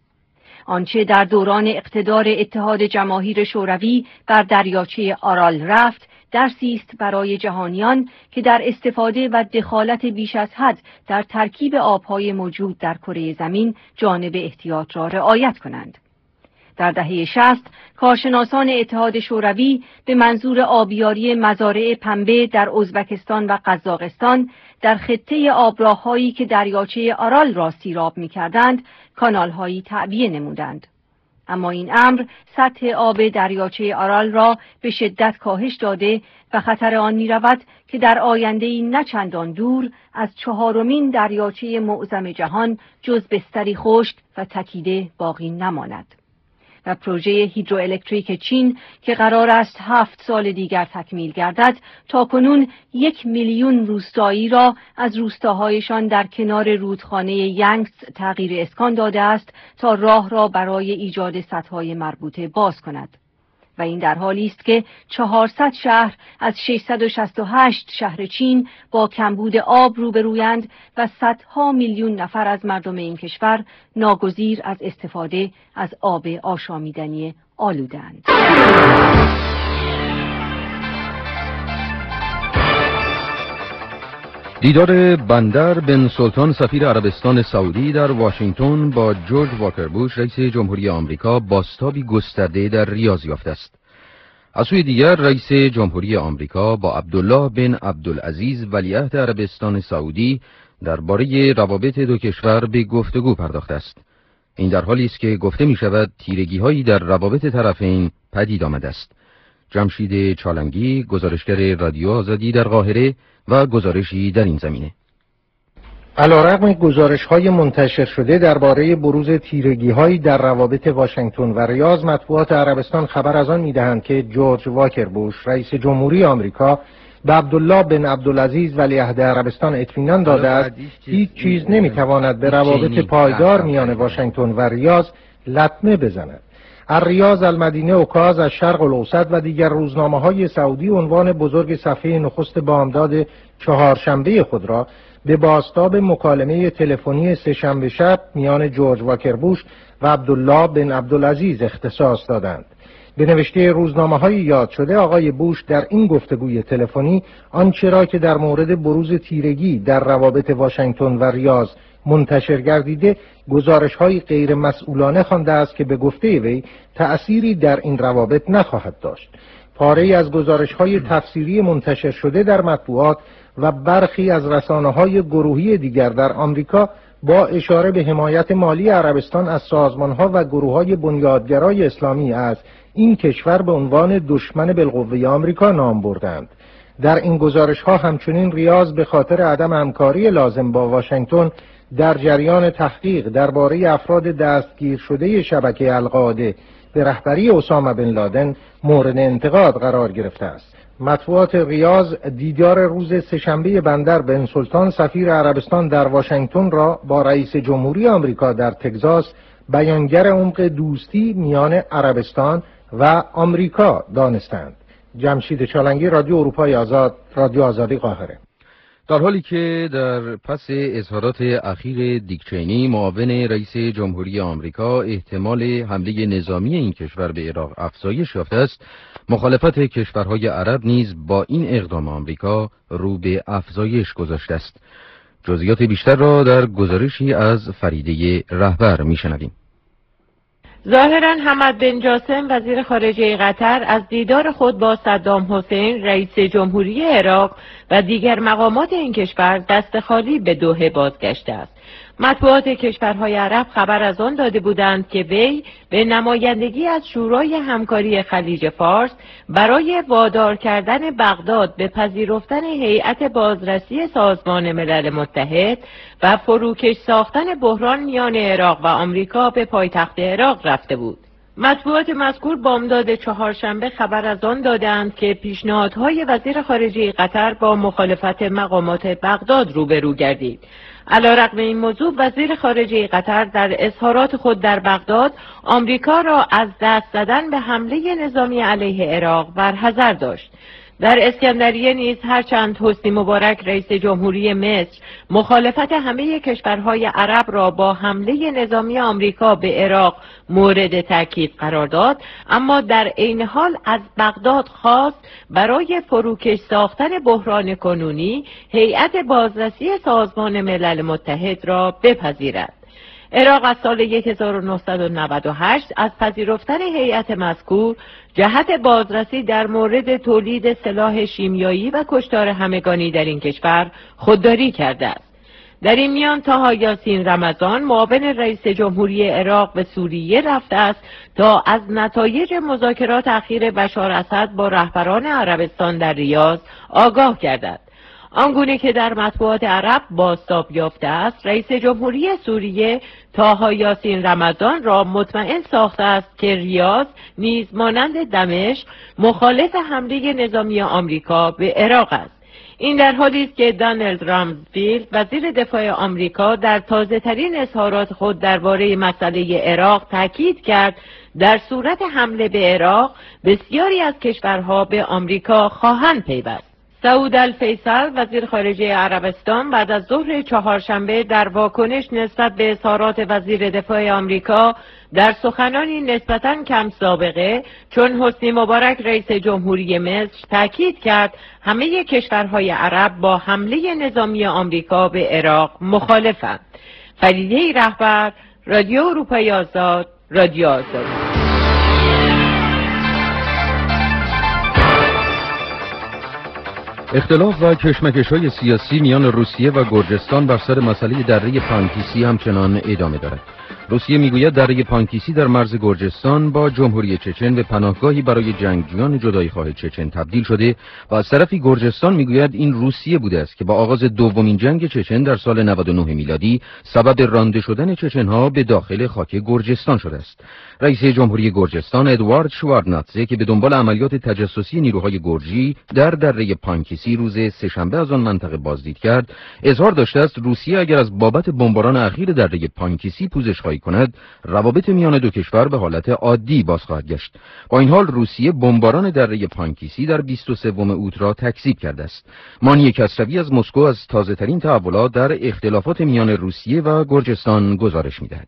آنچه در دوران اقتدار اتحاد جماهیر شوروی بر دریاچه آرال رفت، درسی است برای جهانیان که در استفاده و دخالت بیش از حد در ترکیب آبهای موجود در کره زمین جانب احتیاط را رعایت کنند. در دهه 60 کارشناسان اتحاد شوروی به منظور آبیاری مزارع پنبه در ازبکستان و قزاقستان در خطه آبراه‌هایی که دریاچه آرال را سیراب می‌کردند کانال‌هایی تعبیه نمودند. اما این امر سطح آب دریاچه آرال را به شدت کاهش داده و خطر آن می‌رود که در آینده‌ای نه چندان دور از 4مین دریاچه معظم جهان جز بستری خشک و تکیده باقی نماند. و پروژه هیدروالکتریک چین که قرار است 7 سال دیگر تکمیل گردد، تاکنون 1 میلیون روستایی را از روستاهایشان در کنار رودخانه ینگس تغییر اسکان داده است تا راه را برای ایجاد سدهای مربوطه باز کند. و این در حالی است که 400 شهر از 668 شهر چین با کمبود آب روبرویند و صدها میلیون نفر از مردم این کشور ناگزیر از استفاده از آب آشامیدنی آلوده‌اند. دیدار بندر بن سلطان سفیر عربستان سعودی در واشنگتن با جورج واکر بوش رئیس جمهوری آمریکا بازتابی گسترده در ریاض یافته است. از سوی دیگر رئیس جمهوری آمریکا با عبدالله بن عبدالعزیز ولیعهد عربستان سعودی درباره روابط دو کشور به گفتگو پرداخته است. این در حالی است که گفته می شود تیرگی‌هایی در روابط طرفین پدید آمده است. جمشید چالنگی، گزارشگر رادیو آزادی در قاهره و گزارشی در این زمینه. علیرغم گزارش‌های منتشر شده درباره بروز تیرگی‌هایی در روابط واشنگتن و ریاض، مطبوعات عربستان خبر از آن می‌دهند که جورج واکر بوش رئیس جمهوری آمریکا به عبدالله بن عبدالعزیز ولیعهد عربستان اطمینان داده است هیچ چیز نمی‌تواند به روابط پایدار میان واشنگتن و ریاض لطمه بزند. الریاض، المدینه، اوکاز، از شرق الاوسط و دیگر روزنامه‌های سعودی عنوان بزرگ صفحه نخست بامداد چهارشنبه خود را به بازتاب مکالمه تلفنی سه‌شنبه شب میان جورج واکر بوش و عبدالله بن عبدالعزیز اختصاص دادند. به نوشته روزنامه‌های یاد شده، آقای بوش در این گفتگوی تلفنی آنچه را که در مورد بروز تیرگی در روابط واشنگتن و ریاض منتشر گردیده گزارش‌های غیر مسئولانه خوانده است که به گفته وی تأثیری در این روابط نخواهد داشت. پاره‌ای از گزارش‌های تفسیری منتشر شده در مطبوعات و برخی از رسانه‌های گروهی دیگر در آمریکا با اشاره به حمایت مالی عربستان از سازمان‌ها و گروه‌های بنیادگرای اسلامی از این کشور به عنوان دشمن بالقوه آمریکا نام بردند. در این گزارش‌ها همچنین ریاض به خاطر عدم همکاری لازم با واشنگتن در جریان تحقیق درباره افراد دستگیر شده شبکه القاعده به رهبری اسامه بن لادن مورد انتقاد قرار گرفته است. مطبوعات ریاض دیدار روز سه‌شنبه بندر بن سلطان سفیر عربستان در واشنگتن را با رئیس جمهوری آمریکا در تگزاس بیانگر عمق دوستی میان عربستان و آمریکا دانستند. جمشید چالنگی، رادیو اروپای آزاد، رادیو آزادی، قاهره. در حالی که در پس اظهارات اخیر دیک چینی معاون رئیس جمهوری آمریکا احتمال حمله نظامی این کشور به عراق افزایش یافته است، مخالفت کشورهای عرب نیز با این اقدام آمریکا رو به افزایش گذاشته است. جزئیات بیشتر را در گزارشی از فریده رهبر میشنویم. ظاهراً حمد بن جاسم وزیر خارجه قطر از دیدار خود با صدام حسین رئیس جمهوری عراق و دیگر مقامات این کشور دست خالی به دوحه بازگشته است. مطبوعات کشورهای عرب خبر از آن داده بودند که وی به نمایندگی از شورای همکاری خلیج فارس برای وادار کردن بغداد به پذیرفتن هیئت بازرسی سازمان ملل متحد و فروکش ساختن بحران میان عراق و آمریکا به پایتخت عراق رفته بود. مطبوعات مذکور بامداد چهارشنبه خبر از آن دادند که پیشنهادهای وزیر خارجه قطر با مخالفت مقامات بغداد روبرو گردید. علیرغم این موضوع، وزیر خارجه قطر در اظهارات خود در بغداد آمریکا را از دست زدن به حمله نظامی علیه عراق برحذر داشت. در اسکندریه نیز هرچند حسنی مبارک رئیس جمهوری مصر مخالفت همه کشورهای عرب را با حمله نظامی آمریکا به عراق مورد تاکید قرار داد، اما در عین حال از بغداد خواست برای فروکش ساختن بحران کنونی هیئت بازرسی سازمان ملل متحد را بپذیرد. عراق از سال 1998 از پذیرفتن هیئت مذکور جهت بازرسی در مورد تولید سلاح شیمیایی و کشتار همگانی در این کشور خودداری کرده است. در این میان طه یاسین رمضان معاون رئیس جمهوری عراق به سوریه رفته است تا از نتایج مذاکرات اخیر بشار اسد با رهبران عربستان در ریاض آگاه گردد. آنگونه که در مطبوعات عرب بازتاب یافته است، رئیس جمهوری سوریه طه یاسین رمضان را مطمئن ساخته است که ریاض نیز مانند دمشق مخالف حمله نظامی آمریکا به عراق است. این در حالی است که دانالد رامزفیلد وزیر دفاع آمریکا در تازه‌ترین اظهارات خود درباره مسئله عراق تاکید کرد در صورت حمله به عراق بسیاری از کشورها به آمریکا خواهند پیوست. سعود الفیصل وزیر خارجه عربستان بعد از ظهر چهارشنبه در واکنش نسبت به اظهارات وزیر دفاع آمریکا در سخنانی نسبتاً کم سابقه چون حسنی مبارک رئیس جمهوری مصر تاکید کرد همه کشورهای عرب با حمله نظامی آمریکا به عراق مخالفند. فریده رهبر، رادیو اروپای آزاد، رادیو آزادی. اختلاف و کشمکش‌های سیاسی میان روسیه و گرجستان بر سر مسئله دره پانکیسی همچنان ادامه دارد. روسیه میگوید دره پانکیسی در مرز گرجستان با جمهوری چچن به پناهگاهی برای جنگجویان جداییخواه چچن تبدیل شده و از طرفی گرجستان میگوید این روسیه بوده است که با آغاز دومین جنگ چچن در سال 99 میلادی سبب رانده شدن چچن‌ها به داخل خاک گرجستان شده است. رئیس جمهوری گرجستان ادوارد شواردناتزه که به دنبال عملیات تجسسی نیروهای گرجی در دره پانکیسی روز سه‌شنبه از آن منطقه بازدید کرد، اظهار داشته است روسیه اگر از بابت بمباران اخیر دره پانکیسی پوزش‌خواهی کند، روابط میان دو کشور به حالت عادی باز خواهد گشت. با این حال روسیه بمباران دره پانکیسی در 23 اوت را تکذیب کرده است. مانی کسروی از مسکو از تازه‌ترین تحولات در اختلافات میان روسیه و گرجستان گزارش می‌دهد.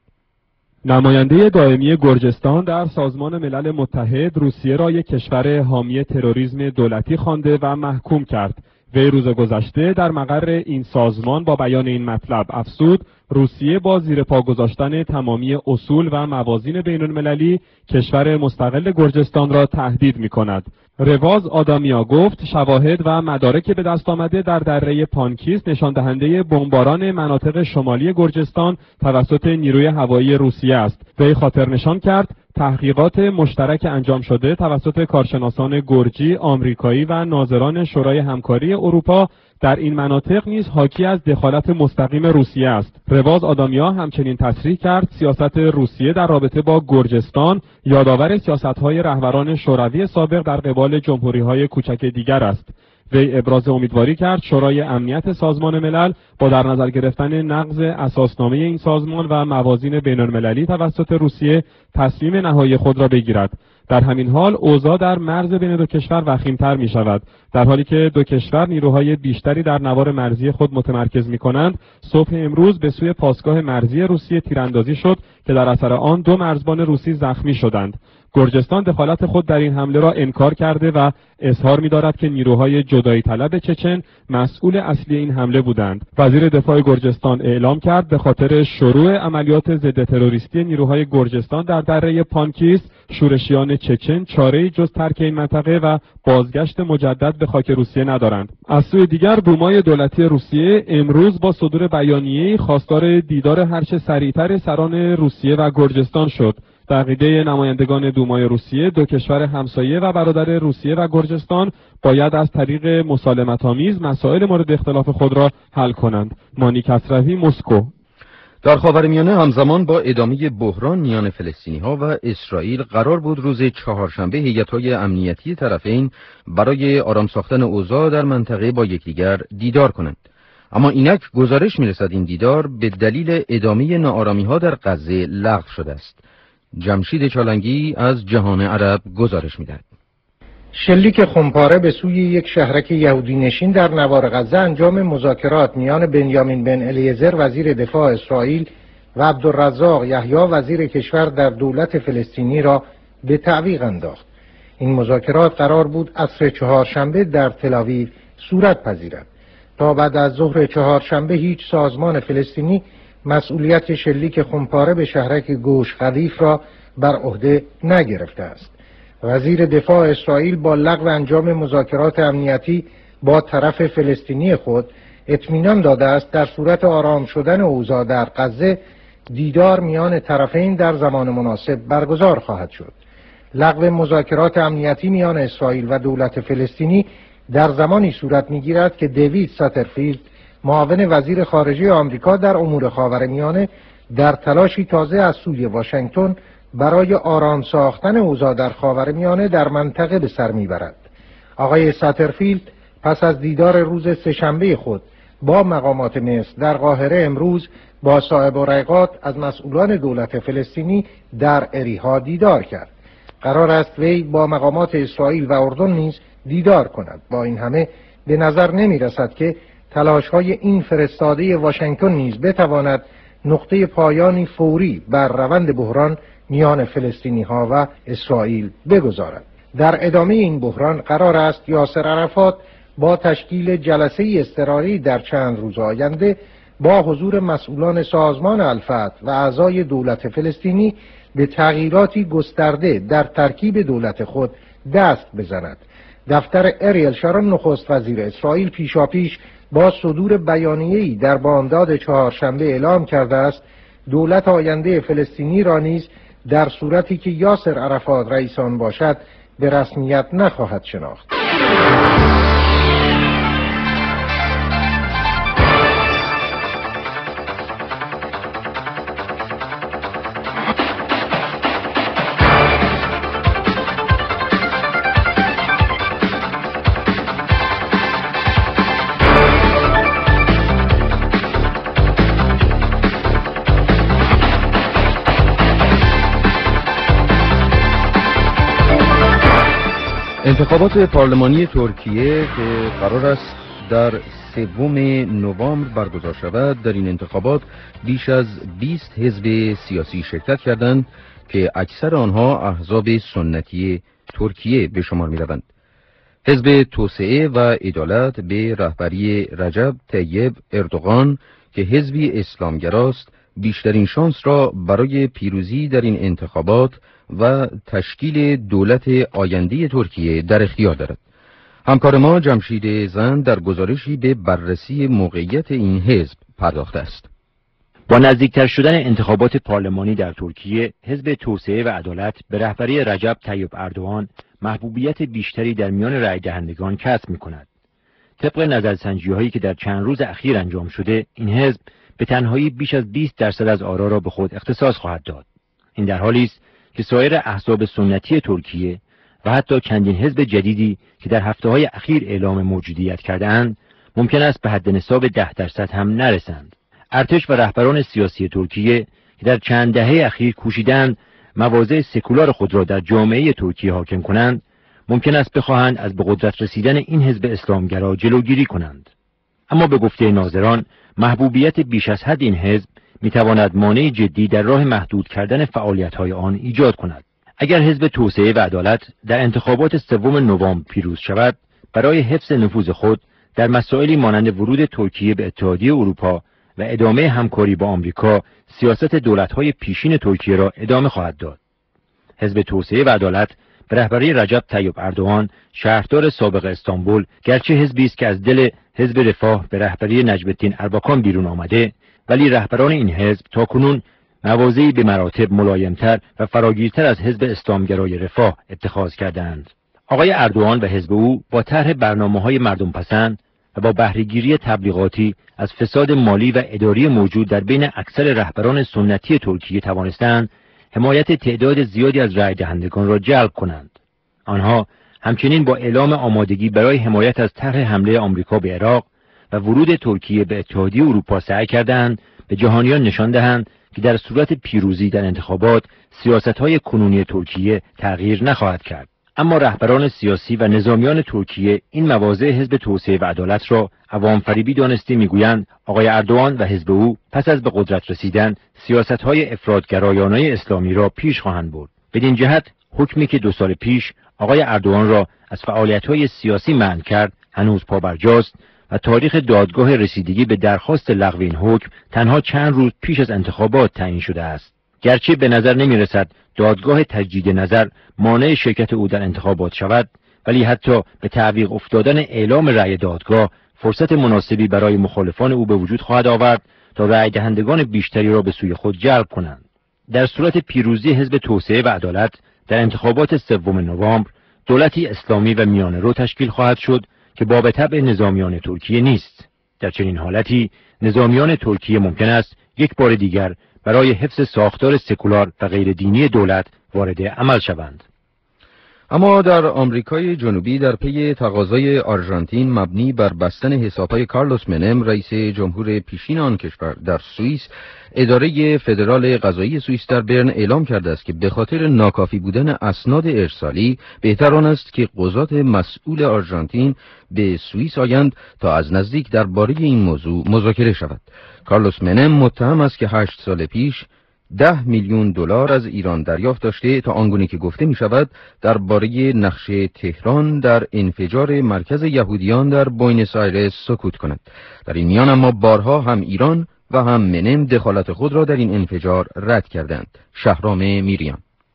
نماینده دائمی گرجستان در سازمان ملل متحد روسیه را یک کشور حامی تروریسم دولتی خوانده و محکوم کرد. وی روز گذشته در مقر این سازمان با بیان این مطلب افزود روسیه با زیر پا گذاشتن تمامی اصول و موازین بین‌المللی کشور مستقل گرجستان را تهدید می‌کند. رواز آدامیا گفت شواهد و مدارک به دست آمده در دره پانکیس نشان دهنده بمباران مناطق شمالی گرجستان توسط نیروی هوایی روسیه است. وی خاطر نشان کرد تحقیقات مشترک انجام شده توسط کارشناسان گرجی، آمریکایی و ناظران شورای همکاری اروپا در این مناطق نیز حاکی از دخالت مستقیم روسیه است. رواز آدامیا همچنین تصریح کرد سیاست روسیه در رابطه با گرجستان یادآور سیاست‌های رهبران شوروی سابق در قبال جمهوری‌های کوچک دیگر است. وی ابراز امیدواری کرد شورای امنیت سازمان ملل با در نظر گرفتن نقض اساسنامه این سازمان و موازین بین‌المللی توسط روسیه تصمیم نهایی خود را بگیرد. در همین حال اوضاع در مرز بین دو کشور وخیم‌تر می شود. در حالی که دو کشور نیروهای بیشتری در نوار مرزی خود متمرکز می کنند، صبح امروز به سوی پاسگاه مرزی روسیه تیراندازی شد که در اثر آن 2 مرزبان روسی زخمی شدند. گرجستان دخالت خود در این حمله را انکار کرده و اظهار می‌دارد که نیروهای جدایی طلب چچن مسئول اصلی این حمله بودند. وزیر دفاع گرجستان اعلام کرد به خاطر شروع عملیات ضد تروریستی نیروهای گرجستان در دره پانکیس، شورشیان چچن چاره‌ای جز ترک این منطقه و بازگشت مجدد به خاک روسیه ندارند. از سوی دیگر دومای دولتی روسیه امروز با صدور بیانیه‌ای خواستار دیدار هرچه سریعتر سران روسیه و گرجستان شد. در عقیده نمایندگان دومای روسیه دو کشور همسایه و برادر روسیه و گرجستان باید از طریق مسالمت‌آمیز مسائل مورد اختلاف خود را حل کنند. مانی کسروی، مسکو. در خاورمیانه همزمان با ادامه بحران میان فلسطینی‌ها و اسرائیل قرار بود روز چهارشنبه هیئت‌های امنیتی طرفین برای آرام ساختن اوضاع در منطقه با یکدیگر دیدار کنند. اما اینک گزارش می‌رسد این دیدار به دلیل ادامه ناآرامی‌ها در غزه لغو شده است. جمشید چالنگی از جهان عرب گزارش می‌دهد. شلیک خمپاره به سوی یک شهرک یهودی نشین در نوار غزه انجام مذاکرات میان بنیامین بن الیعزر وزیر دفاع اسرائیل و عبدالرزاق یحیی وزیر کشور در دولت فلسطینی را به تعویق انداخت. این مذاکرات قرار بود عصر چهارشنبه در تل‌آویو صورت پذیرد. تا بعد از ظهر چهارشنبه هیچ سازمان فلسطینی مسئولیت شلیک خمپاره به شهرک گوش خلیف را بر عهده نگرفته است. وزیر دفاع اسرائیل با لغو انجام مذاکرات امنیتی با طرف فلسطینی خود اطمینان داده است در صورت آرام شدن اوضاع در غزه دیدار میان طرفین در زمان مناسب برگزار خواهد شد. لغو مذاکرات امنیتی میان اسرائیل و دولت فلسطینی در زمانی صورت می‌گیرد که دیوید ساترفیلد معاون وزیر خارجه آمریکا در امور خاورمیانه در تلاشی تازه از سوی واشنگتن برای آرام ساختن اوضاع در خاورمیانه در منطقه به سر میبرد. آقای ساترفیلد پس از دیدار روز سه‌شنبه خود با مقامات مصر در قاهره امروز با صاحب الرقات از مسئولان دولت فلسطینی در اریحا دیدار کرد. قرار است وی با مقامات اسرائیل و اردن نیز دیدار کند. با این همه به نظر نمی رسد که تلاش‌های این فرستاده واشنگتن نیز بتواند نقطه پایانی فوری بر روند بحران میان فلسطینی‌ها و اسرائیل بگذارد. در ادامه این بحران قرار است یاسر عرفات با تشکیل جلسه اضطراری در چند روز آینده با حضور مسئولان سازمان الفتح و اعضای دولت فلسطینی به تغییراتی گسترده در ترکیب دولت خود دست بزند. دفتر اریل شارون نخست وزیر اسرائیل پیشاپیش با صدور بیانیه‌ای در بامداد چهارشنبه اعلام کرده است دولت آینده فلسطینی را نیز در صورتی که یاسر عرفات رئیس آن باشد به رسمیت نخواهد شناخت. انتخابات پارلمانی ترکیه که قرار است در 3 نوامبر برگزار شود، در این انتخابات بیش از 20 حزب سیاسی شرکت کردند که اکثر آنها احزاب سنتی ترکیه به شمار می روند. حزب توسعه و عدالت به رهبری رجب طیب اردوغان که حزبی اسلامگراست بیشترین شانس را برای پیروزی در این انتخابات و تشکیل دولت آینده ترکیه در اختیار دارد. همکار ما جمشید زند در گزارشی به بررسی موقعیت این حزب پرداخته است. با نزدیکتر شدن انتخابات پارلمانی در ترکیه، حزب توسعه و عدالت به رهبری رجب طیب اردوغان محبوبیت بیشتری در میان رای دهندگان کسب می‌کند. طبق نظرسنجی‌هایی که در چند روز اخیر انجام شده، این حزب به تنهایی بیش از 20% از آرا را به خود اختصاص خواهد داد. این در حالی است که سایر احزاب سنتی ترکیه و حتی چندین حزب جدیدی که در هفته‌های اخیر اعلام موجودیت کرده‌اند، ممکن است به حد نصاب 10% هم نرسند. ارتش و رهبران سیاسی ترکیه که در چند دهه اخیر کوشیدند مواضع سکولار خود را در جامعه ترکیه حاکم کنند، ممکن است بخواهند از به قدرت رسیدن این حزب اسلامگرا جلوگیری کنند. اما به گفته ناظران، محبوبیت بیش از حد این حزب میتواند مانع جدی در راه محدود کردن فعالیت‌های آن ایجاد کند. اگر حزب توسعه و عدالت در انتخابات 3 نوامبر پیروز شود، برای حفظ نفوذ خود در مسائلی مانند ورود ترکیه به اتحادیه اروپا و ادامه همکاری با آمریکا، سیاست دولت‌های پیشین ترکیه را ادامه خواهد داد. حزب توسعه و عدالت به رهبری رجب طیب اردوغان، شهردار سابق استانبول، گرچه حزبی است که از دل حزب رفاه به رهبری نجم الدین اربکان بیرون آمده، ولی رهبران این حزب تاکنون مواضعی به مراتب ملایمتر و فراگیرتر از حزب اسلامگرای رفاه اتخاذ کردند. آقای اردوغان و حزب او با طرح برنامه‌های مردم پسند و با بهره‌گیری تبلیغاتی از فساد مالی و اداری موجود در بین اکثر رهبران سنتی ترکیه توانستند حمایت تعداد زیادی از رای دهندگان را جلب کنند. آنها همچنین با اعلام آمادگی برای حمایت از طرح حمله آمریکا به عراق و ورود ترکیه به اتحادیه اروپا سعی کردند به جهانیان نشان دهند که در صورت پیروزی در انتخابات سیاست‌های کنونی ترکیه تغییر نخواهد کرد. اما رهبران سیاسی و نظامیان ترکیه این مواضع حزب توسعه و عدالت را عوام فریبی دانسته میگویند آقای اردوغان و حزب او پس از به قدرت رسیدن سیاست‌های افراطگرایانه اسلامی را پیش خواهند برد. بدین جهت حکمی که 2 سال پیش آقای اردوغان را از فعالیت‌های سیاسی منع کرد هنوز پابرجاست و تاریخ دادگاه رسیدگی به درخواست لغو این حکم تنها چند روز پیش از انتخابات تعیین شده است. گرچه به نظر نمی‌رسد دادگاه تجدید نظر مانع شرکت او در انتخابات شود، ولی حتی به تعویق افتادن اعلام رأی دادگاه فرصت مناسبی برای مخالفان او به وجود خواهد آورد تا رأی دهندگان بیشتری را به سوی خود جلب کنند. در صورت پیروزی حزب توسعه و عدالت در انتخابات 3 نوامبر، دولتی اسلامی و میانه‌رو تشکیل خواهد شد که باب طبع نظامیان ترکیه نیست. در چنین حالتی نظامیان ترکیه ممکن است یک بار دیگر برای حفظ ساختار سکولار و غیر دینی دولت وارد عمل شوند. اما در آمریکای جنوبی در پی تقاضای آرژانتین مبنی بر بستن حسابهای کارلوس منم رئیس جمهور پیشین آن کشور در سوئیس، اداره فدرال قضایی سوئیس در برن اعلام کرده است که به خاطر ناکافی بودن اسناد ارسالی بهتر آن است که قضات مسئول آرژانتین به سوئیس آیند تا از نزدیک درباره این موضوع مذاکره شود. کارلوس منم متهم است که 8 سال پیش 10 میلیون دلار از ایران دریافت داشته تا آنگونه که گفته می شود درباره نقش تهران در انفجار مرکز یهودیان در بوئنوس آیرس سکوت کند. در این میان اما بارها هم ایران و هم منم دخالت خود را در این انفجار رد کردند. شهرام میریان.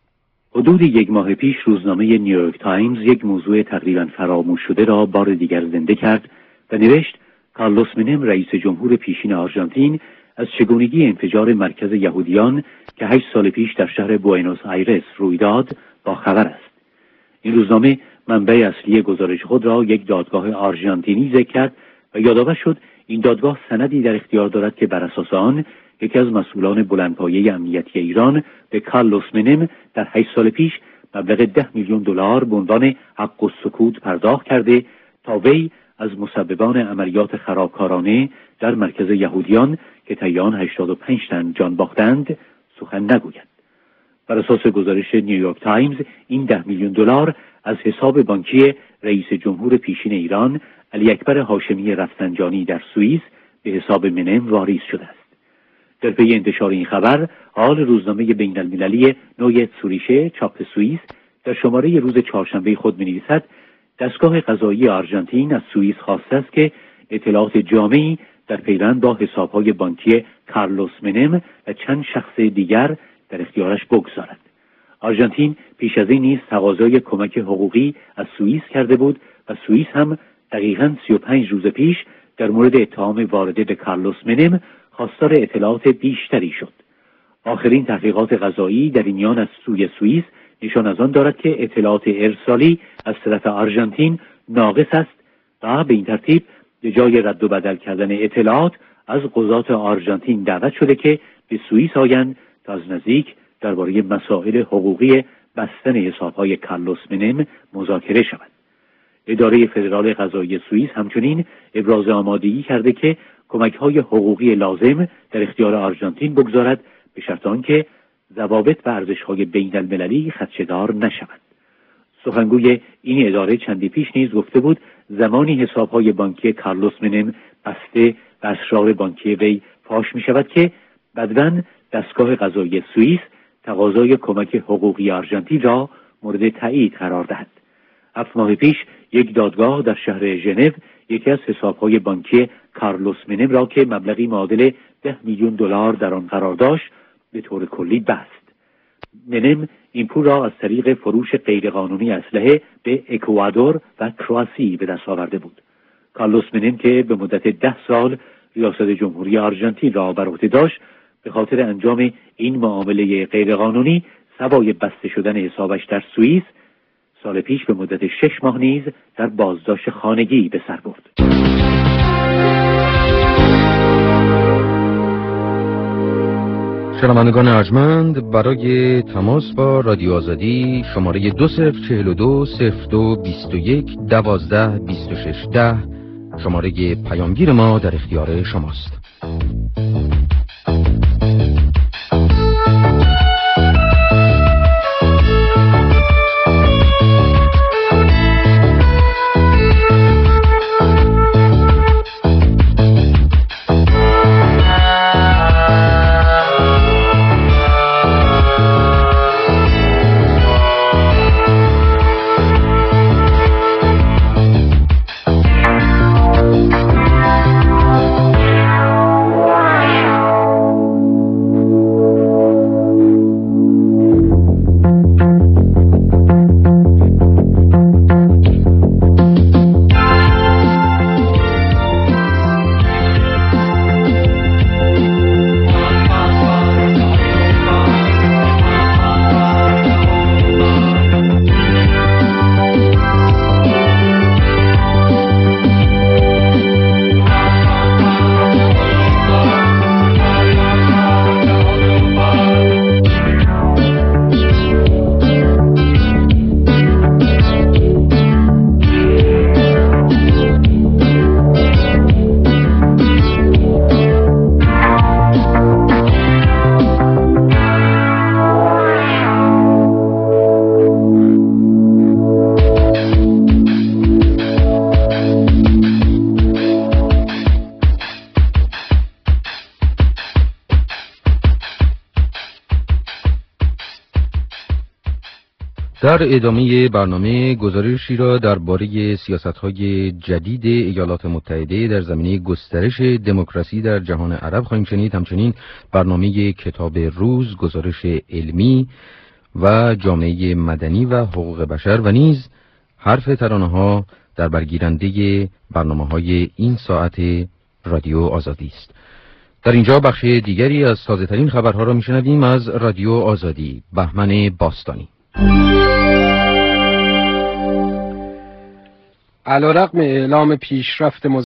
حدود 1 ماه پیش روزنامه نیویورک تایمز یک موضوع تقریباً فراموش شده را بار دیگر زنده کرد و نوشت کارلوس منم رئیس جمهور پیشین آرژانتین از چگونگی انفجار مرکز یهودیان که 8 سال پیش در شهر بوئنوس آیرس روی داد با خبر است. این روزنامه منبع اصلی گزارش خود را یک دادگاه آرژانتینی ذکر کرد و یادآور شد این دادگاه سندی در اختیار دارد که بر اساس آن یکی از مسئولان بلندپایه امنیتی ایران به کارلوس منم در 8 سال پیش مبلغ 10 میلیون دلار به عنوان حق السکوت پرداخت کرده تا وی از مسببان عملیات خرابکارانه در مرکز یهودیان که طی آن 85 تن جان باختند سخن نگوید. بر اساس گزارش نیویورک تایمز این 10 میلیون دلار از حساب بانکی رئیس جمهور پیشین ایران علی اکبر هاشمی رفسنجانی در سوئیس به حساب منم واریز شده است. در پی انتشار این خبر، حال روزنامه بین المللی نویه سوریشه چاپ سوئیس در شماره روز چهارشنبه خود می‌نویسد دستگاه قضایی آرژانتین از سوئیس خواسته است که اطلاعات جامعی در پیوند با حساب‌های بانکی کارلوس منم و چند شخص دیگر در اختیارش بگذارد. آرژانتین پیش از این نیز تقاضای کمک حقوقی از سوئیس کرده بود و سوئیس هم دقیقاً 35 روز پیش در مورد اتهام وارده به کارلوس منم خواستار اطلاعات بیشتری شد. آخرین تحقیقات قضایی در این میان از سوی سوئیس نشان از آن دارد که اطلاعات ارسالی از طرف آرژانتین ناقص است و به این ترتیب به جای رد و بدل کردن اطلاعات از قضات آرژانتین دعوت شده که به سوئیس آیند تا از نزدیک درباره مسائل حقوقی بستن حساب‌های کارلوس منم مذاکره شود. اداره فدرال قضایی سوئیس همچنین ابراز آمادگی کرده که کمک‌های حقوقی لازم در اختیار آرژانتین بگذارد به شرط آنکه ضوابط و ارزش‌های بین‌المللی خدشه‌دار نشوند. سخنگوی این اداره چندی پیش نیز گفته بود زمانی حساب‌های بانکی کارلوس منم بسته و اسرار بانکی وی فاش می‌شود که بعداً دستگاه قضایی سوئیس تقاضای کمک حقوقی آرژانتین را مورد تایید قرار دهد. 7 ماه پیش یک دادگاه در شهر ژنو یکی از حساب‌های بانکی کارلوس منم را که مبلغی معادل 10 میلیون دلار در آن قرار داشت به طور کلی بست. منم این پول را از طریق فروش غیرقانونی اسلحه به اکوادور و کرواسی به دست آورده بود. کارلوس منم که به مدت 10 سال ریاست جمهوری آرژانتین را بر عهده داشت به خاطر انجام این معامله غیرقانونی سوای بسته شدن حسابش در سوئیس سال پیش به مدت 6 ماه نیز در بازداشت خانگی به سر برد. شنوندگان ارجمند، برای تماس با رادیو آزادی شماره 2042 02 21 12 26 10 شماره پیامگیر ما در اختیار شماست. در ادامه برنامه گزارشی را درباره سیاست‌های جدید ایالات متحده در زمینه گسترش دموکراسی در جهان عرب خواهیم شنید. همچنین برنامه کتاب روز، گزارش علمی و جامعه مدنی و حقوق بشر و نیز حرف ترانه‌ها در برگیرنده برنامه‌های این ساعت رادیو آزادی است. در اینجا بخش دیگری از تازه‌ترین خبرها را می‌شنویم از رادیو آزادی. بهمن باستانی. علیرغم اعلام پیشرفت